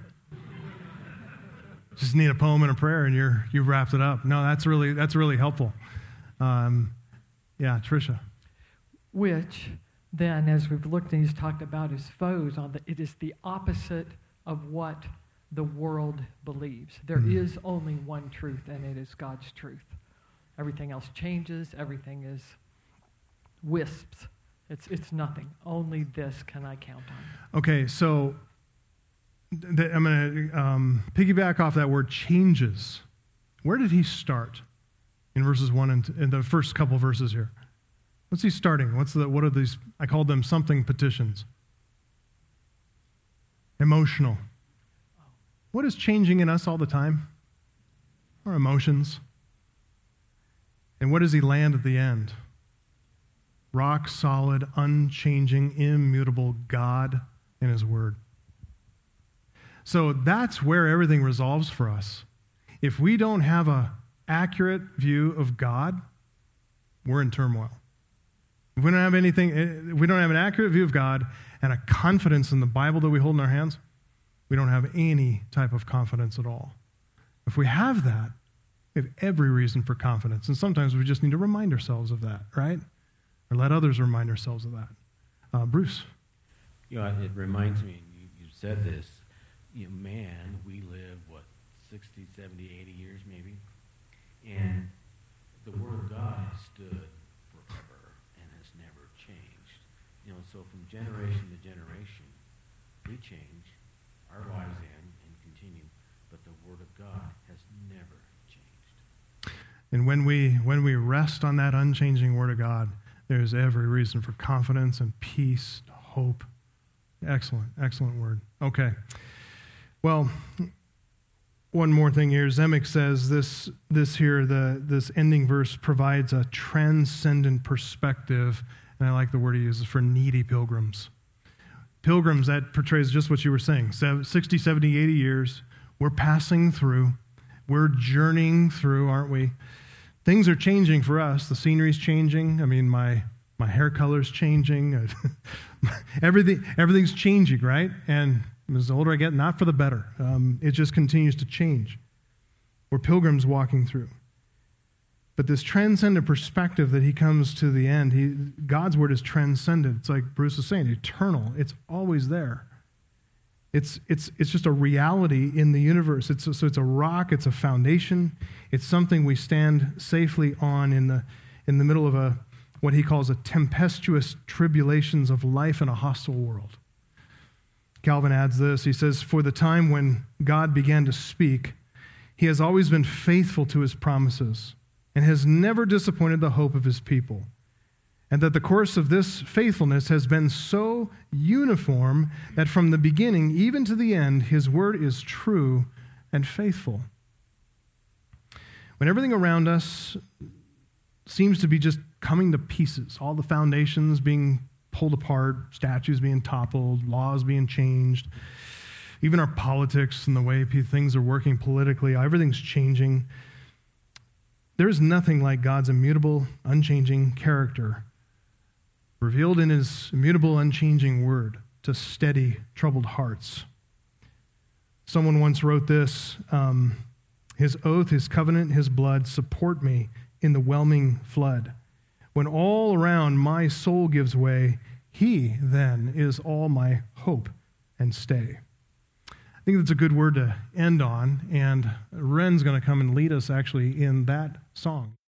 Just need a poem and a prayer, and you're you've wrapped it up. No, that's really that's really helpful. Um, yeah, Tricia. Which then, as we've looked and he's talked about his foes, on the, it is the opposite of what the world believes. There mm-hmm. is only one truth, and it is God's truth. Everything else changes. Everything is wisps. It's it's nothing. Only this can I count on. Okay, so th- I'm going to um, piggyback off that word changes. Where did he start in verses one and t- in the first couple verses here? What's he starting? What's the what are these? I called them something petitions. Emotional. What is changing in us all the time? Our emotions. And what does he land at the end? Rock solid, unchanging, immutable God and his word. So that's where everything resolves for us. If we don't have an accurate view of God, we're in turmoil. If we don't have anything, if we don't have an accurate view of God and a confidence in the Bible that we hold in our hands, we don't have any type of confidence at all. If we have that, we have every reason for confidence. And sometimes we just need to remind ourselves of that, right? Or let others remind ourselves of that. Uh, Bruce. You know, it reminds me, you, you said this, you know, man, we live, what, sixty, seventy, eighty years maybe? And the Word of God has stood forever and has never changed. You know, so from generation to generation, we change, our lives end and continue, but the Word of God has never changed. And when we when we rest on that unchanging Word of God, there's every reason for confidence and peace, hope. Excellent, excellent word. Okay. Well, one more thing here. Zemek says this this here, the this ending verse provides a transcendent perspective, and I like the word he uses, for needy pilgrims. Pilgrims, that portrays just what you were saying. sixty, seventy, eighty years, we're passing through. We're journeying through, aren't we? Things are changing for us. The scenery's changing. I mean, my My hair color's changing. Everything, everything's changing, right? And as the older I get, not for the better. Um, it just continues to change. We're pilgrims walking through. But this transcendent perspective that he comes to the end, he, God's word is transcendent. It's like Bruce is saying, eternal. It's always there. It's, it's, it's just a reality in the universe. It's, so it's a rock, it's a foundation. It's something we stand safely on in the, in the middle of a what he calls a tempestuous tribulations of life in a hostile world. Calvin adds this. He says, for the time when God began to speak, he has always been faithful to his promises and has never disappointed the hope of his people. And that the course of this faithfulness has been so uniform that from the beginning even to the end, his word is true and faithful. When everything around us seems to be just coming to pieces, all the foundations being pulled apart, statues being toppled, laws being changed, even our politics and the way things are working politically, everything's changing. There is nothing like God's immutable, unchanging character revealed in his immutable, unchanging word to steady troubled hearts. Someone once wrote this, um, his oath, his covenant, his blood support me in the whelming flood. When all around my soul gives way, he then is all my hope and stay. I think that's a good word to end on, and Ren's going to come and lead us actually in that song.